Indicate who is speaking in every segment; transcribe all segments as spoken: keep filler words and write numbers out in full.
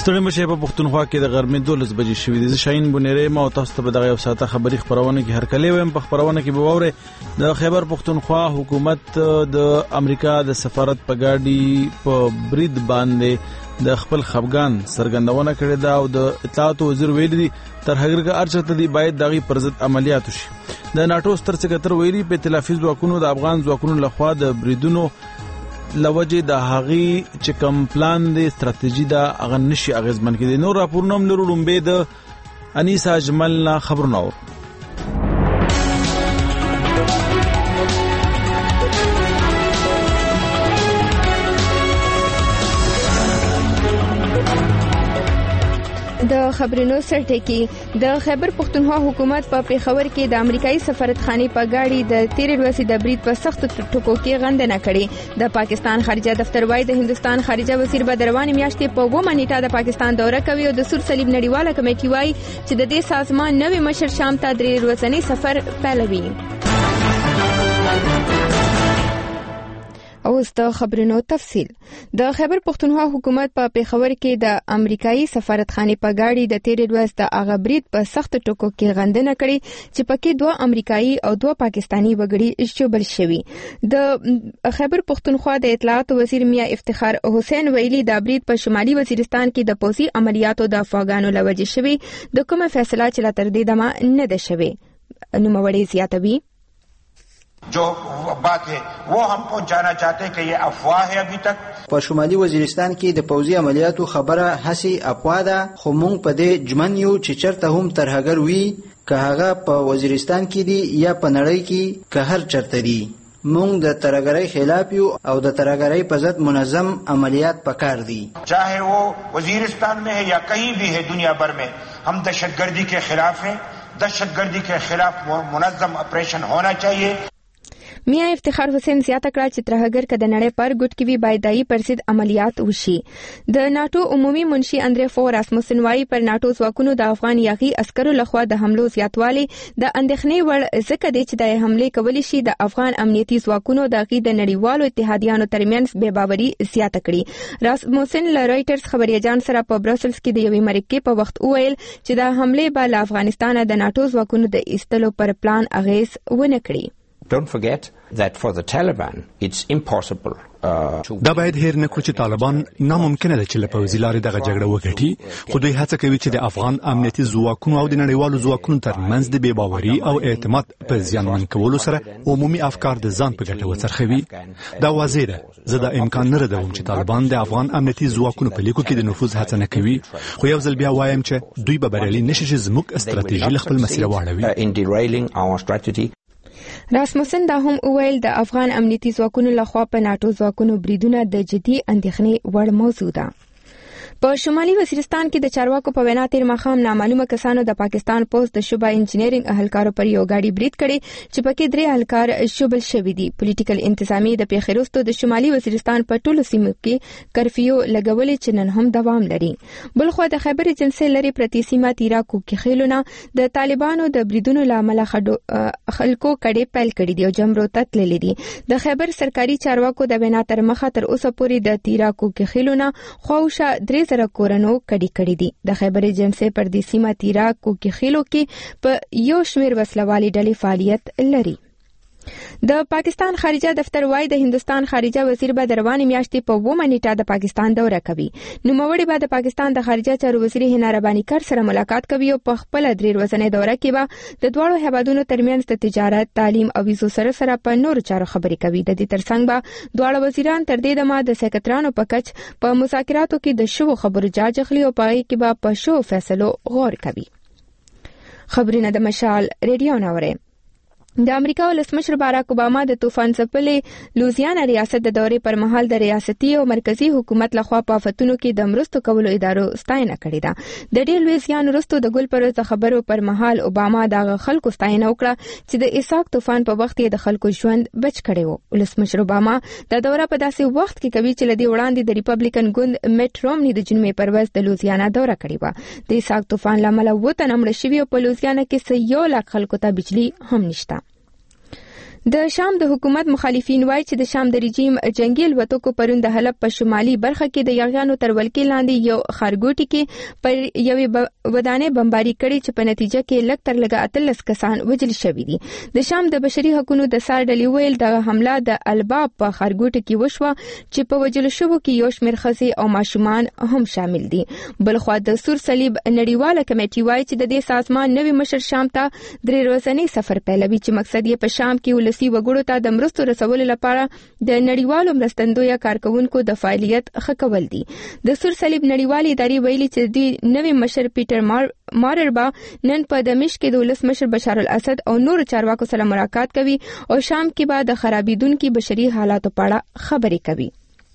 Speaker 1: ستړي مشه په پښتونخوا کې د غرمې دولس بجې شوې دي. شاهین بونیری ما تاسو ته په دغه یو ساعته خبري خبرونه کې هر کله ویم. په خبرونه کې به وره د خیبر پښتونخوا حکومت د امریکا د سفارت په ګاډي په برید باندې د خپل خفګان سرګندونه کړې ده او د اطلاعات وزیر ویلي دي تر هغه ارچته دي باید دغه پر ضد عملیات وشي. د ناتو ستر سکرټر ویلي په تلافي ځواکونو د افغان ځواکونو لخوا د بریدونو لوجه د هغي چې کوم پلان دی ستراتیژي دا هغه نشي اغیزمن کړي. نور راپورونه هم لرو لومبه د انیسا جملنا خبرونه اور
Speaker 2: د خبرونو سرټکی د خیبر پښتونخوا حکومت په پیښور کې د امریکایي سفارتخانه په گاډي د تیرې ورځې د برید په سخت ټکو کې غندنه کړې. د پاکستان خارجه دفتر وايي د هندستان خارجه وزیر به د روانې میاشتې په اوومه نیټه د پاکستان دوره کوي او د سور صلیب نړیواله کمیټه وايي چې د دې سازمان نوې مشر شام ته درې ورځنی سفر پیلوي. اوس د خبرونو تفصیل. د خیبر پښتونخوا حکومت په پیښور کې د امریکایي سفارتخانه په گاډي د تیرې ورځې د اغبرید په سخت ټکو کې غندنه کړې چې پکې دوه امریکایي او دوه پاکستانی وګړي شامل شوي. د خیبر پښتونخوا د اطلاعات وزیر میا افتخار حسین ویلي د برید په شمالي وزیرستان کې د پوزي عملیاتو د افغانانو لوجه شوي د کومه فیصله چې لا تر دې دمه نه ده شوي. نوموړی زیاتوي
Speaker 3: جو بات ہے وہ ہم پہنچانا چاہتے ہیں کہ یہ افواہ ہے. ابھی تک
Speaker 4: په شمالي وزیرستان کې د پوزي عملیاتو خبره هسي افوا ده خو مونږ په دې جمن یو چې چرته هم ترهګر وي که هغه په وزیرستان کې دي یا په نړۍ کې که هر چرته دي. مونږ د ترهګرۍ خلاف یو او د ترهګرۍ په ضد منظم عملیات پکار دي.
Speaker 3: چاہے وہ وزیرستان میں ہے یا کہیں بھی ہے دنیا بھر میں ہم دہشت گردی کے خلاف ہیں. دہشت گردی کے خلاف منظم آپریشن ہونا چاہیے.
Speaker 2: میا افتخار حسین زیاته کړه چې ترهګر کده نړۍ پر ګډ کې وی بایدای پر ضد عملیات وشي. د ناتو عمومي منشي اندری فورس مسنوای پر ناتو ځواکونو د افغان یاغي عسکرو لخوا د حملو زیاتوالی د اندېښنې وړ ځکه دی چې د حمله کولی شي د افغان امنیتي ځواکونو د غي د نړیوالو اتحادیانو ترمنځ بے باوري زیاته کړي. راسموسن ل رایټرز خبري اجان سره په برسلز کې د یوې مرکې په وخت وویل چې د حمله به له افغانستان د ناتو ځواکونو د ایستلو پر پلان اغیز ونه کړي.
Speaker 5: Don't forget that for the Taliban it's impossible uh,
Speaker 6: دا باید هیر نه کړو چې طالبان ناممکنه ده چې له پوځي لارې دغه جګړه وګټي خو دوی هڅه کوي چې د افغان امنیتي ځواکونو او د نړیوالو ځواکونو ترمنځ د بې باوري او اعتماد په زیانمن کولو سره عمومي افکار د ځان په ګټه وڅرخوي. دا واضح ده زه دا امکان نه ردوم چې طالبان د افغان امنیتي ځواکونو په لیکو کې د نفوذ هڅه نه کوي خو یو ځل بیا وایم چې دوی به بریالي نشي چې زموږ استراتیژي له خپل مسیر واړوي.
Speaker 2: راسموسن دا هم وویل د افغان امنیتي ځواکونو لخوا په ناتو ځواکونو بریدونه د جدي اندېښنې وړ موضوع ده. په شمالي وزیرستان کې د چارواکو په وینا تیر مخام نامعلومه کسانو د پاکستان پوز د شوبه انجینرینګ اهلکارو پر یو گاډي برید کړي چې پکې درې اهلکار شامل شوي دي. پولیټیکل انتظامی د پیښروستو د شمالي وزیرستان په ټولو سیمو کې کرفیو لګولې چې نن هم دوام لري. بلخو د خیبر جنسي لري پرتی سیمه تیراکو کې خېلونه د طالبانو د بریدونو لامل خلکو کډې پیل کړي دي او جمرو تتللې دي. د خیبر سرکاري چارواکو د وینا تر مخه تر اوسه پورې د تیراکو کې خېلونه خوښه درې سره کورنو کډی کړی دي. د خیبر ایجنسی پر دې سیمه تیراکو کې خېلو کې په یو شمیر وسلوالي ډلې فعالیت لري. د پاکستان خارجه دفتر وايي د هندستان خارجه وزیر به د روانې میاشتې په اوومه نیټه د پاکستان دوره کوي. نوموړی به د پاکستان د خارجه چارو وزیر هنا رباني کر سره ملاقات کوي او په خپل درې ورځنۍ دوره کې به د دواړو هیوادونو ترمنځ د تجارت، تعلیم او ویزو سره سره په نورو چارو خبرې کوي. د دې ترڅنګ به دواړه وزیران تر دې دمه د سکرټرانو په کچ په مذاکراتو کې د شوو خبرو جاج اخلي او په هغې کې به په شوو فیصلو غور کوي. خبرونه د مشال ریډیو ناوړي. د امریکا ولسمشر باراک اوباما د طوفان ځپلې لوزیانا ریاست د دورې پر مهال د ریاستي او مرکزی حکومت لخوا په آفتونو کې د مرستو کولو ادارو ستاینه کړې ده. د ډېر لوی زیان وروسته د ګل پروز د خبرو پر مهال اوباما د خلکو ستاینه وکړه چې د ایساک طوفان په وخت کې د خلکو ژوند بچ کړی و. ولسمشر اوباما د دوره په داسې وخت کې کوي چې لدی وړاندې د ریپبلیکن ګوند میټ رومني د جنمې پرواز د لوزیانا دوره کړې و. د ایساک طوفان لامل وته نمړ شوی او په لوزیانا کې یو لاک خلکو ته بجلی هم نشته. د شام د حکومت مخالفین وایي چې د شام د رژیم جنگي الوتکو پرون د حلب په شمالي برخه کې د یغیانو تر ولکې لاندې یو خارګوټي کې پر یوې ودانۍ بمباري کړې چې په نتیجه کې لږ تر لږه اتلس کسان وژل شوي دي. د شام د بشري حقوقو د سار ډلې ویل د حمله د الباب په خارګوټي کې وشوه چې په وژل شوو کې یو شمېر ښځې او ماشومان هم شامل دي. بلخوا د سور صلیب نړیواله کمیټه وایي چې د دې سازمان نوی مشر شام ته درې ورځنی سفر پیلوي چې مقصد یې په شام کې سی وګړو ته د مرستو رسولو لپاره د نړیوالو مرستندویه کارکونکو د فعالیت ښه کول دي. د سور صلیب نړیوالې ادارې ویلي چې د نوي مشر پیټر مار مارربا نن په دمشق کې د ولس مشر بشار الاسد او نور چارواکو سره ملاقات کوي او شام کې به د خرابېدونکو بشري حالاتو په اړه خبرې کوي.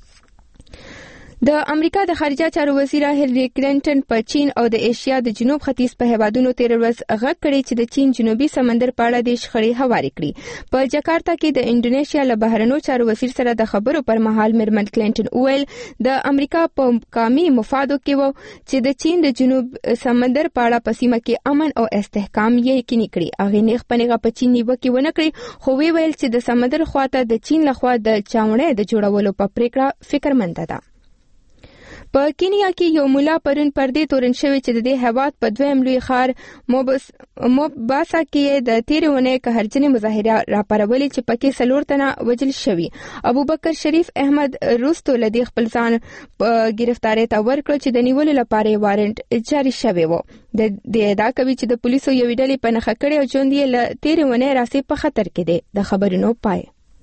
Speaker 2: د امریکا د خارجه چارو وزیر هیلری کلینټن په چین او د ایشیا د جنوب ختیځ په هیوادونو تیر ورځ غږ کړی چې د چین جنوبي سمندر په اړه د شخړې هواري کړي. په جاکارتا کې د انډونیشیا له بهرنیو چارو وزیر سره د خبرو پر مهال میرمن کلینټن وویل د امریکا په قومي مفادو کې وو چې د چین د جنوب سمندر په اړه په سیمه کې امن او استحکام یقیني کړي. هغه نیغ پنیغه په چین نیوکه ونه کړي خو وی ویل چې د سمندر خواته د چین لخوا د چاونې د جوړولو په پریکړه فکرمند ده. په کینیا کې یو مولا پرون پردې تورن شوی چې د دې هیواد په دویم لوی ښار موباسا کې د تیرې ونې قهرجنې مظاهره راپارولې چې پکې څلور تنه وژل شوي. ابوبکر شریف احمد روستو له دې خپل ځان په ګرفتارۍ ته ورکړ چې د نیولو لپاره وارنټ جاری شوی و. د دې ادعا کوي چې د پولیسو یو ډلې په نښه کړې او ژوند یې له تیرې ونې راسي په خطر کې دی. د خبرونو پای.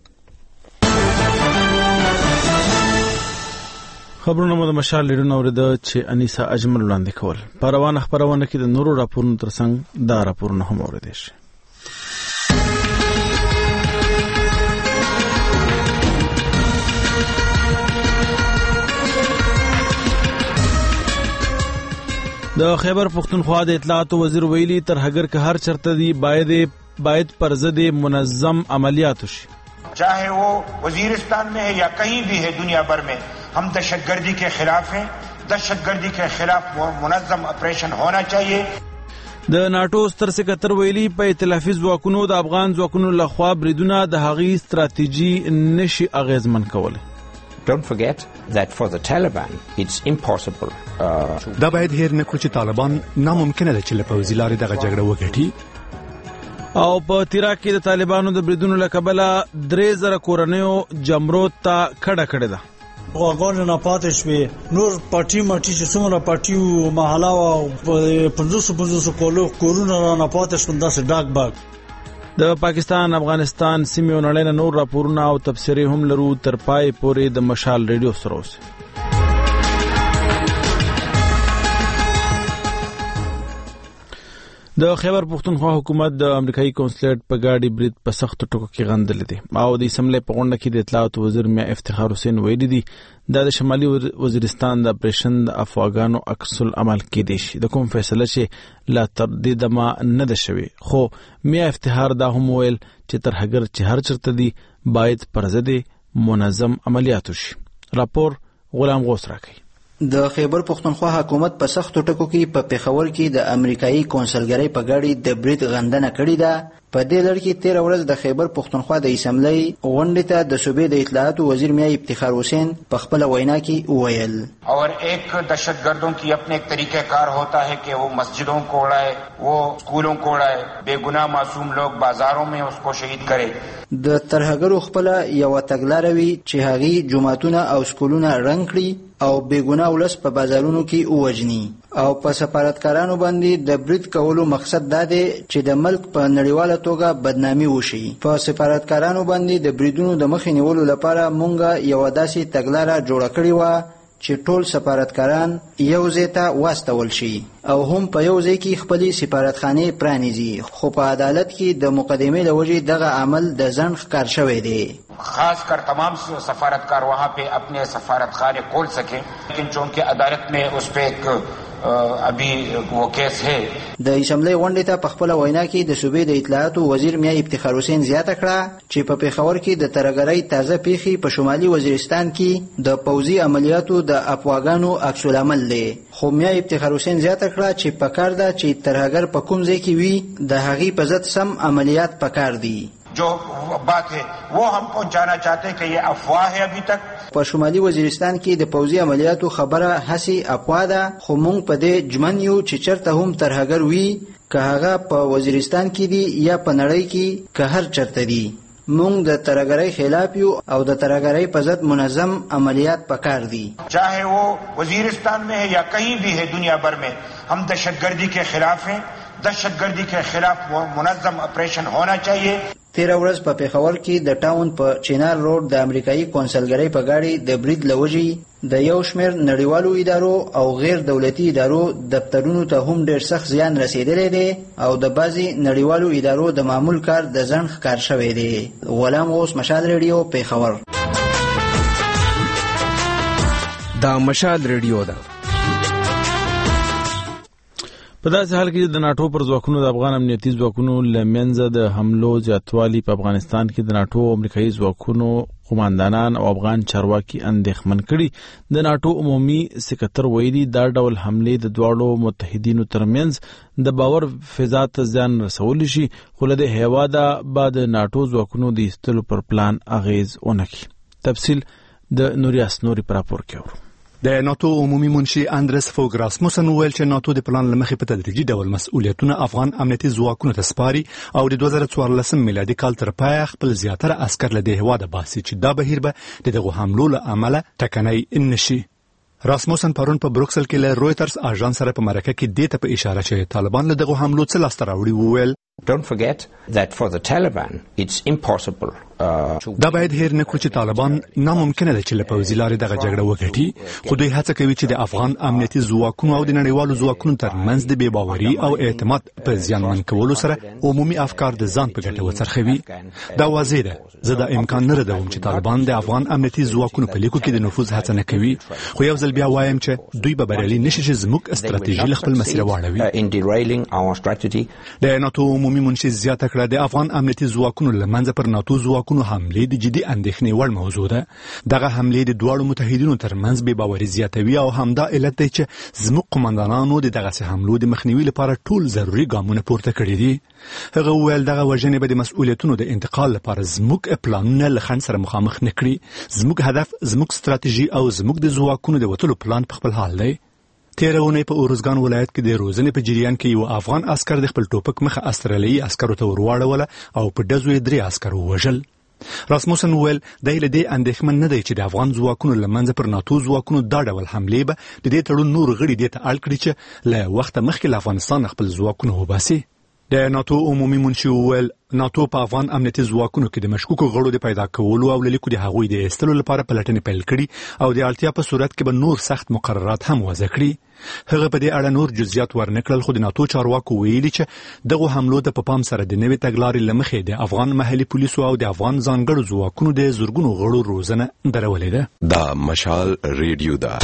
Speaker 1: خبرونه مو د مشال لیدنه ورده چې انیسا اجمل وړاندې کول. په روانه خبرونه کې د نورو راپورونو ترڅنګ دا راپورونه هم اوریدل شي. د خیبر پختونخوا د اطلاعات وزیر ویلي تر هغه که هر چرته دی باید باید پر ضد منظم عملیات شي.
Speaker 3: चाहे वो वजीरिस्तान में है या कहीं भी है दुनिया भर में, हम दहशतगर्दी के खिलाफ हैं. दहशतगर्दी के खिलाफ मुनज़्ज़म ऑपरेशन होना चाहिए.
Speaker 1: د ناتو ستر سکتر ویلي په ائتلافي ځواکونو د افغان ځواکونو لخوا بریدونه د هغې ستراتیژي نشي اغیزمن کولی.
Speaker 5: Don't forget that for the Taliban it's impossible. Uh,
Speaker 6: دا باید هیر نکړو چې طالبان ناممکنه ده چې له پوځي لارې دغه جګړه وګټي.
Speaker 1: او په تیراک کې د طالبانو د بریدونو له کبله درې زره کورنیو جمرود ته کډه کړې ده.
Speaker 7: غوغان نه پاتې شوې نور پارټي ماټي چې څومره پارټي محله او پنځوس پنځوس کولو کورونه نه پاتې شول داسې ډاک باک.
Speaker 1: د پاکستان افغانستان سیمې او نړۍ نور راپورونه او تبصرې هم لرو. تر پای پورې د مشال ریډیو سره اوسئ. د خیبر پختونخوا حکومت د امریکایي کونسلیټ په گاډي برید په سخت ټکو کې غندل دي او د اسمبلی په غونډه کې د اطلاعات وزیر میا افتخار حسین ویلي دي د شمالي وزیرستان د اپریشن د افواګانو عکس العمل کې دي شي د کوم فیصله چې لا تردید ما نه ده شوی. خو میا افتخار دا هم ویل چې تر هغه چې هر چرته دي باید پر ضد منظم عملیات وشي. راپور غلام غوث راکړي.
Speaker 4: د خیبر پختونخوا حکومت په سختو ټکو کې په پیښور کې د امریکایي کونسلګرۍ په ګاډي د برید غندنه کړې ده. په دې لړ کې تیر ورځ د خیبر پختونخوا د اسمبلی غونډې ته د صوبې د اطلاعات وزیر میا افتخار حسین په خپل وینا کې وویل
Speaker 3: اور ایک دہشتگردوں کی اپنے ایک طریقہ کار ہوتا ہے کہ وہ مسجدوں کو اڑائے, وہ اسکولوں کو اڑائے, بے گناہ معصوم لوگ بازاروں میں اس کو شہید کرے.
Speaker 4: د ترهګرو خپل یو تګلاره وی چې هغه جماعتونه او سکولونه رنګ کړي او بے گناہ ولس په بازارونو کې اوجني او په سفارتکارانو باندې د برید کولو مقصد دا دی چې د ملک په نړیواله توګه بدنامي وشي. په سفارتکارانو باندې د بریدونو د مخې نیولو لپاره مونږه یو داسې تګلاره جوړه کړې و چې ټول سفارتکاران یو ځای ته واستول شي او هم په یو ځای کې خپل سفارتخانه پرانیزي. خو په عدالت کې د مقدمې د وجې دغه عمل د ځن ښکار شوی دی.
Speaker 3: خاص کر تمام سفارتکار وہاں پہ اپنے سفارت خانے کھول سکیں, لیکن چونکہ عدالت میں اس پہ ایک ابھی وہ کیس ہے.
Speaker 4: د اسمبلی غونډې ته په خپل وینا کې د صوبې د اطلاعات وزیر میا افتخار حسین زیاته کړه چې په پیښور کې د ترهګرۍ تازه پیښې په شمالي وزیرستان کې د پوځي عملیاتو د افواګانو عکس العمل دی. خو میا افتخار حسین زیاته کړه چې پکار ده چې ترهګر په کوم ځای کې وي د هغې په ضد سم عملیات پکار دي.
Speaker 3: जो बात है वो हम पहुंचाना चाहते हैं कि ये अफवाह है अभी तक.
Speaker 4: په شمالي وزیرستان کې د پوځي عملیاتو خبره هسي افوا ده، خو مونږ په دې جمن یو چې چرته هم ترهګر وي، که هغه په وزیرستان کې دي یا په نړۍ کې، که هر چرته دي. مونږ د ترهګرۍ خلاف یو او د ترهګرۍ په ضد منظم عملیات پکار دي.
Speaker 3: چاہے وہ وزیرستان میں ہے یا کہیں بھی ہے دنیا بھر میں، ہم دہشت گردی کے خلاف ہیں. دہشت گردی کے خلاف منظم آپریشن ہونا چاہیے.
Speaker 4: تیره ورځ په پیښور کې د ټاون په چینار روډ د امریکایي کونسلګرۍ په ګاډي د برید لوجي د یو شمېر نړیوالو ادارو او غیر دولتي ادارو دفترونو ته هم ډېر سخت زیان رسیدلی دی او د بعضې نړیوالو ادارو د معمول کار د ځنډ ښکار شوی دی. غلام غوث، مشال ریډیو، پیښور.
Speaker 8: دا مشال ریډیو ده.
Speaker 1: په داسې حال کې د ناټو پر ځواکونو د افغان امنیتي ځواکونو له منځه د حملو زیاتوالی په افغانستان کې د ناټو او امریکایي ځواکونو قوماندانان او افغان چارواکي اندېښمن کړي. د ناټو عمومي سکرتر ویلي دا ډول حملې د دواړو متحدینو ترمنځ د باور فضا ته زیان رسولی شي، خو له دې هیواده به د ناټو ځواکونو د ایستلو پر پلان اغیز ونه کړي. تفصیل د نوریاس نوري پر راپور کې اورو.
Speaker 6: د ناتو عمومي منشي اندرس فوګ راسموسن ویل چې ناتو د پلان لمخې په تدریجي ډول مسؤلیتونه افغان امنیتي ځواکونو ته سپاري او د دوه زره څوارلسم میلادي کال تر پایه خپل زیاتره عسکر له دې هېواده باسي چې دا بهیر به د دغو حملو له امله ټکنی نشي. راسموسن پرون په بروکسل کې له رویټرز اژانس سره په مرکه کې دې ته په اشاره چې طالبان له دغو حملو څه لاسته راوړي وویل.
Speaker 5: Don't forget that for the Taliban it's impossible uh,
Speaker 6: دا باید هیر نکړو چې طالبان ناممکنه ده چې له پوځي لارې دغه جګړه وګټي، خو دوی هڅه کوي چې د افغان امنیتي ځواکونو او د نړیوالو ځواکونو ترمنځ د بې باوري او اعتماد په زیانمن کولو سره عمومي افکار د ځان په ګټه وڅرخوي. دا واضح ده. زه دا امکان نه ردوم چې طالبان د افغان امنیتي ځواکونو په لیکو کې د نفوذ هڅه نه کوي، خو یو ځل بیا وایم چې دوی به بریالي نشي چې زموږ استراتیژي له خپل مسیره واړوي. د ناتو عمومي منشي زیاته کړه د افغان امنیتي ځواکونو له منځه پر ناتو ځواکونو حملې د جدي اندېښنې وړ موضوع ده. دغه حملې د دواړو متحدینو ترمنځ بې باوري زیاتوي او همدا علت دی چې زموږ قوماندانانو د دغسې حملو د مخنیوي لپاره ټول ضروري ګامونه پورته کړي دي. هغه وویل دغه وژنې به د مسؤلیتونو د انتقال لپاره زموږ پلانونه له خنډ سره مخامخ نه کړي. زموږ هدف، زموږ ستراتیژي او زموږ د ځواکونو د وتلو پلان په خپل حال دی. تیره اونۍ په اورزګان ولایت کې د روزنې په جریان کې یو افغان عسکر د خپل ټوپک مخه استرالیایي عسکرو ته ورواړوله او په ډزو یې درې عسکر ووژل. راسموسن ویل دی له دې اندېښمن نه دی چې د افغان ځواکونو له منځه پر ناتو ځواکونو دا ډول حملې به د دې تړون نور غړي دې ته اړ کړي چې له وخته مخکې له افغانستان خپل ځواکونه وباسي. د ناتو عمومي منشي وویل ناتو په افغان امنیتي ځواکونو کې د مشکوکو غړو د پیدا کولو او لیکو د هغوی د ایستلو لپاره پلټنې پیل کړي او د اړتیا په صورت کې به نور سخت مقررات هم وضع کړي. هغه په دې اړه نور جزئیات ورنکړل، خو د ناتو چارواکو ویلي چې دغه حملو ته په پام سره د نوې تګلارې له مخې د افغان محلي پولیسو او د افغان ځانګړو ځواکونو د زورګونو غړو روزنه درولې ده.
Speaker 8: دا مشال ریډیو ده.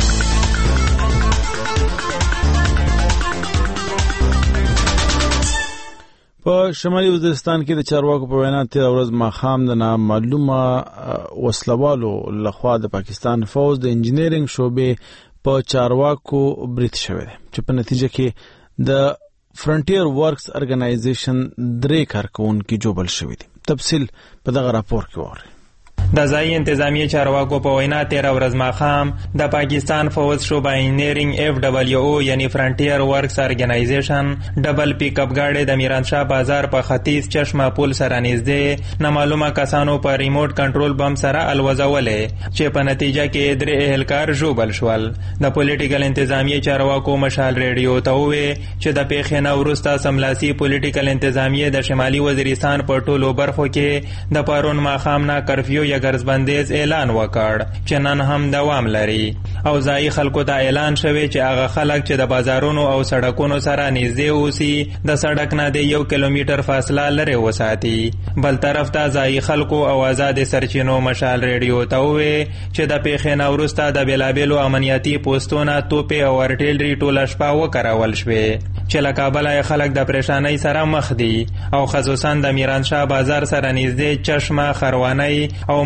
Speaker 1: په شمالي وزیرستان کې د چارواکو په وینا تیر ورځ ماښام د نامعلومه وسلوالو لخوا د پاکستان فوج د انجینرینګ شعبې په چارواکو برید شوی دی چې په نتیجه کې د فرنټیر ورکس ارګنایزیشن درې کارکونکي جوبل شوی دي. تفصیل په دغه راپور کې وره.
Speaker 9: د ځایي انتظامی چارواکو په وینا تیر ورځ ماښام د پاکستان فوج شعبه انجینرینګ اف ډبلیو او یعنی فرنټیر ورکس ارګنایزیشن ډبل پیک اپ گاډي د میرانشاه بازار په ختیځ چشمه پل سره نږدې نامعلومه کسانو په ریموټ کنټرول بم سره الوزولې چې په نتیجه کې درې اهلکار ژوبل شول. د پولیټیکل انتظامی چارواکو مشال ریډیو ته وویل چې د پیښې نه وروسته سملاسي پولیټیکل انتظامی د شمالي وزیرستان په ټولو برخو کې د پرون ماښام نه کرفیو یا ګرځبندیز اعلان وکړ چې نن هم دوام لري او ځایي خلکو ته اعلان شوی چې هغه خلک چې د بازارونو او سړکونو سره نږدې اوسي د سړک نه د یو کیلومتر فاصله لرې وساتي. بل طرف ته ځایي خلکو او آزاد سرچینو مشال ریډیو ته وویل چې د پیښې نه وروسته د بېلابېلو امنیتي پوسټونو توپې او ارټیلري ټوله شپه وکارول شوې چې له کابله خلک د پریشانۍ سره مخ دي او خصوصا د میرانشاه بازار سره نږدې چشمه، خروانۍ او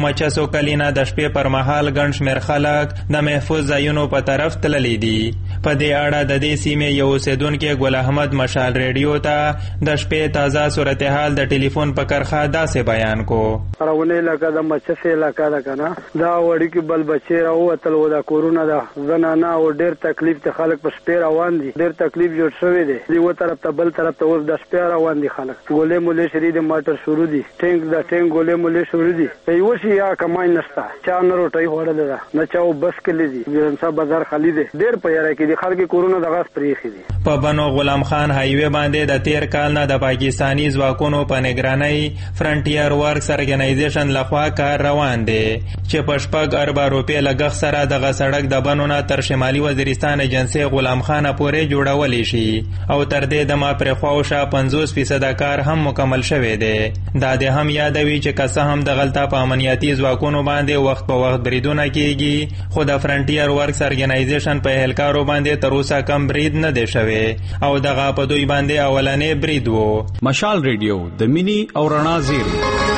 Speaker 9: مچسو کلینا د شپې پر مهال ګڼ شمېر خلک د محفوظ ځایونو په طرف تللی دي. په دې اړه د دې سیمې یو اوسیدونکی ګل احمد مشال ریډیو ته د شپې تازه صورتحال د ټلیفون په کرښه داسې بیان کو.
Speaker 10: راونه لکه د مچسې علاقه ده کنه دا وړي کې بل بچي راوتل و دا کورونا ده زنانه او ډېر تکلیف ته خلک په شپې روان دي. ډېر تکلیف جوړ شوی دی. دی و طرف ته بل طرف ته اوس د شپې روان دي خلک. ګولې مولې شری د ماټر شروع دي. ټینګ د ټینګ ګولې مولې شروع دي. یو شي یا کمای نشته. چا نه روټي وړل ده. نه چاو بس کړی دي. ګرنسا بازار خالی دی. ډېر په یاره کې دي خلک کورونا د غاس پریخي دي. په
Speaker 9: بنو غلام خان هایوی باندې د تیر کال نه د پاکستانی ځواکونو په نگرانۍ فرنټیر ورکس ارګنایزیشن لخوا کار روان دی چې په شپږ اربه روپۍ لګښت سره دغه سړک د بنو نه تر شمالي وزیرستان ایجنسۍ غلام خانه پورې جوړولی شي او تر دې دمه پرې خواوشا پنځوس فیصده کار هم مکمل شوی دی. دا د هم یادوي چې که څه هم دغلته په امنیتي ځواکونو باندې وخت په وخت بریدونه کیږي خو د فرنټیر ورکس ارګنایزیشن په اهلکارو باندې تر اوسه کم برید نه دی شوی او دغه په دوی باندې اولنې برید و.
Speaker 11: مشال ریډیو د مینی او رڼا زیر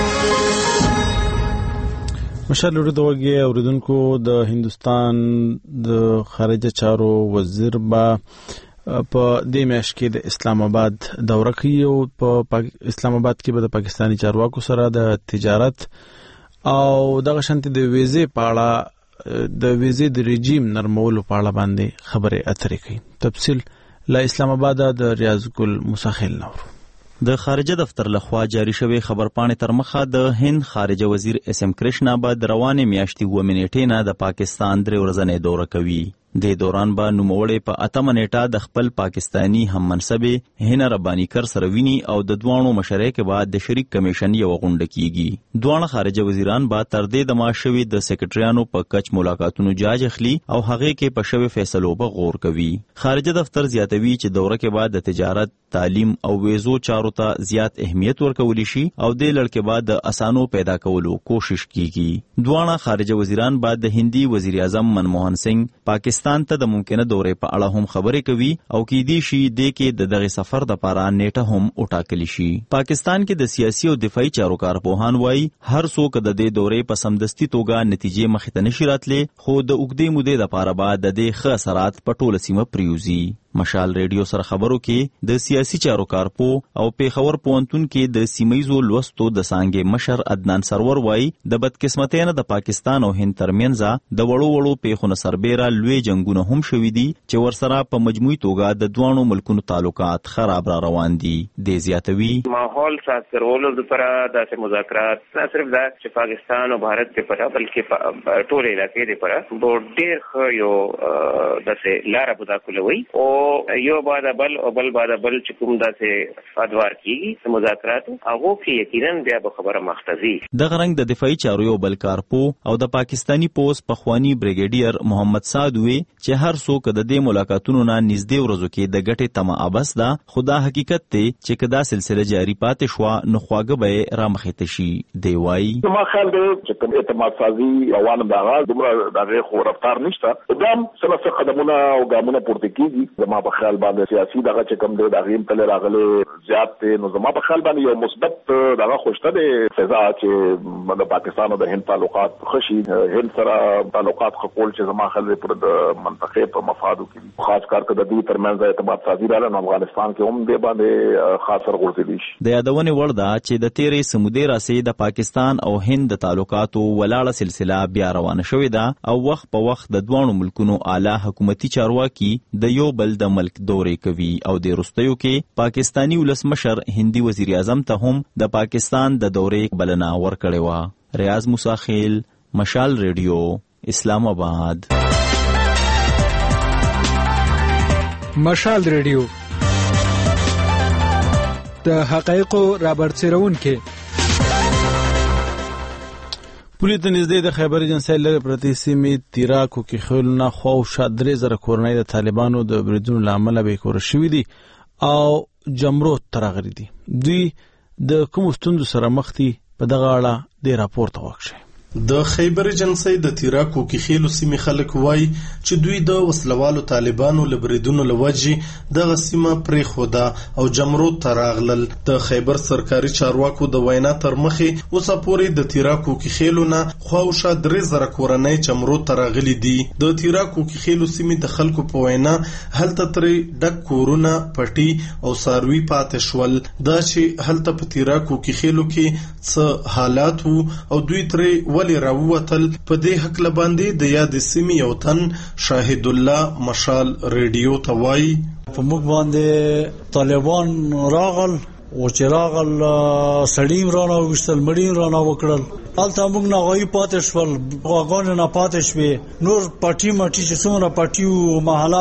Speaker 1: مشال ریډیو د وګي اوریدونکو د هندستان د خارجه چارو وزیر با په دې میاشت کې د اسلام آباد دوره کوي او په اسلام آباد کې به د پاکستانی چارواکو سره د تجارت او دغه شانتي د ویزې په اړه د ویزې د رژیم نرمولو په اړه باندې خبرې اترې کوي. تفصیل لا اسلام آباد د ریاض ګل مساخیل نور.
Speaker 12: د خارجه دفتر لخوا جاری شوی خبرپاڼې تر مخه د هند خارجه وزیر اس ام کرشنا به د روانې میاشتې اووه نیټې نه د پاکستان درې ورځنۍ دوره کوي. د دوران به نوموړی په اتمه نیټه د خپل پاکستانی هم منصبې هنا ربانی کر سره ویني او د دوانو مشرۍ کې بعد د شریک کمیشن یو غونډه کیږي. دوانه خارجه وزیران به تر دې د ماشوي د سیکریټریانو په کچ ملاقاتونو جاج اخلي او هغه کې په شوی فیصلو به غور کوي. خارجه دفتر زیاتوي چې دوره کې بعد د تجارت، تعلیم او ویزو چارو ته زیات اهمیت ورکول شي او د لړکې بعد د اسانو پیدا کولو کوشش کیږي. دوانه خارجه وزیران بعد د هندي وزیر اعظم منموهن سنگ پاکستان ته د ممکنه دورې په اړه هم خبرې کوي او کې دي شي د کې د دغه سفر د پاره نیټه هم وټاکلی شي. پاکستان کې د سیاسي او دفاعي چارو کارپوهان وایي هر څوک د دې دورې په سمدستي توګه نتیجې مخې ته نشي راتلی خو د اوږدې مودې لپاره به د دې ښه اثرات په ټوله سیمه پریوزي. مشال ریډیو سره خبرو کې د سیاسي چارو کارپو او پیښور پوهنتون کې د سیمایزو لوستو د څانګې مشر عدنان سرور وایي د بدقسمتۍ نه د پاکستان او هند ترمنځ د وړو وړو پیښو سربیره لوی جنگونه هم شوي دي چې ورسره په مجموعي توګه د دوانو ملکونو تعلقات خراب را روان دي. د زیاتوي
Speaker 13: ماحول ساز کولو لپاره د مذاکرات نه صرف دا چې پاکستان او بھارت په پټه بلکې ټول علاقې لپاره ډېر ښه یو د لاره بودا کولوي او یو بعد بل او بل بعد بل چې کوم داسې ادوار کیږي مذاکرات هغه کې یقینا بیا به خبره مختزي.
Speaker 12: د غرنګ د دفاعي چارو یو بل کارپو او د پاکستانی پوس پخوانی بریګیډیر محمد سعد وی چې هر څوک د دې ملاقاتونو نه نږدې ورځو کې د ګټې تمه ابس ده خدا حقیقت ته چې کدا سلسله جاری پاتې شو نو خواږه به را مخې شي. دی وای
Speaker 14: ما خیال دی چې کوم اعتماد سازي روان د غاز دغه دغه خو رفتار نشته دام سره قدمونه او ګامونه پورته کیږي. زما په خیال باندې سیاسي دغه چې کوم دی دغه تل راغلي زیات ته نو زما په خیال باندې یو مثبت دغه خوشته دی فضا چې د پاکستان او د هند تعلقات خشي هند سره تعلقات خپل چې زما خیال پر د منطقه په مفادو کې خاص کار کړه د دې ترمنځ اعتماد سازي رااله افغانستان کې هم دی باندې خاص ورغورځي دي.
Speaker 12: د یادونه وړ ده چې د تیرې سمودي راسي د پاکستان او هند د تعلقاتو ولاړه سلسله بیا روانه شوې ده او وخت په وخت د دوانو ملکونو اعلی حکومتي چارواکي د یو بل د ملک دورې کوي او د وروستیو کې پاکستانی ولسمشر هندي وزیر اعظم ته هم د پاکستان د دورې بلنه ورکړې و. ریاض مساخیل، مشال ریډیو، اسلام آباد.
Speaker 15: مشال ریډیو د حقایقو رابرسېرون کې
Speaker 1: پولیس ته نږدې د خیبر ایجنسۍ لرې پرتې سیمې تیراکو کې خیلونه خواوشا درې زره کورنۍ د طالبانو د بریدونو له امله بېکوره شوي دي او جمرود ته راغلي دي. دوی د کومو ستونزو سره مخ دي په دغه اړه دې راپور ته وکړئ.
Speaker 16: د خیبر ایجنسی د تیراکو کې خېلو سیمې خلک وایي چې دوی د وسلوالو طالبانو له بریدونو له وجې دغه سیمه پرېښوده او جمرود ته راغلل. د خیبر سرکاري چارواکو د وینا تر مخې اوسه پورې د تیراکو کې خېلو نه خواوشا درې زره کورنۍ جمرود ته راغلي دي. د تیراکو کې خېلو سیمې د خلکو په وینا هلته ترې ډک کورونه، پټي او څاروي پاتې شول. دا چې هلته په تیراکو کې خېلو کې څه حالات وو او دوی ترې ولې راووتل، په دې حق باندې د یاد سیمې یو تن شاهد الله مشال ریډیو ته وایي
Speaker 7: په موږ باندې طالبان راغل او چې راغل سړیم رانه وشتل مړین رانه وکړل. هلته موږ نه غوي پاتې شول، غوغان نه پاتې شوې. نور پټي مټي چې څومره پټي او محله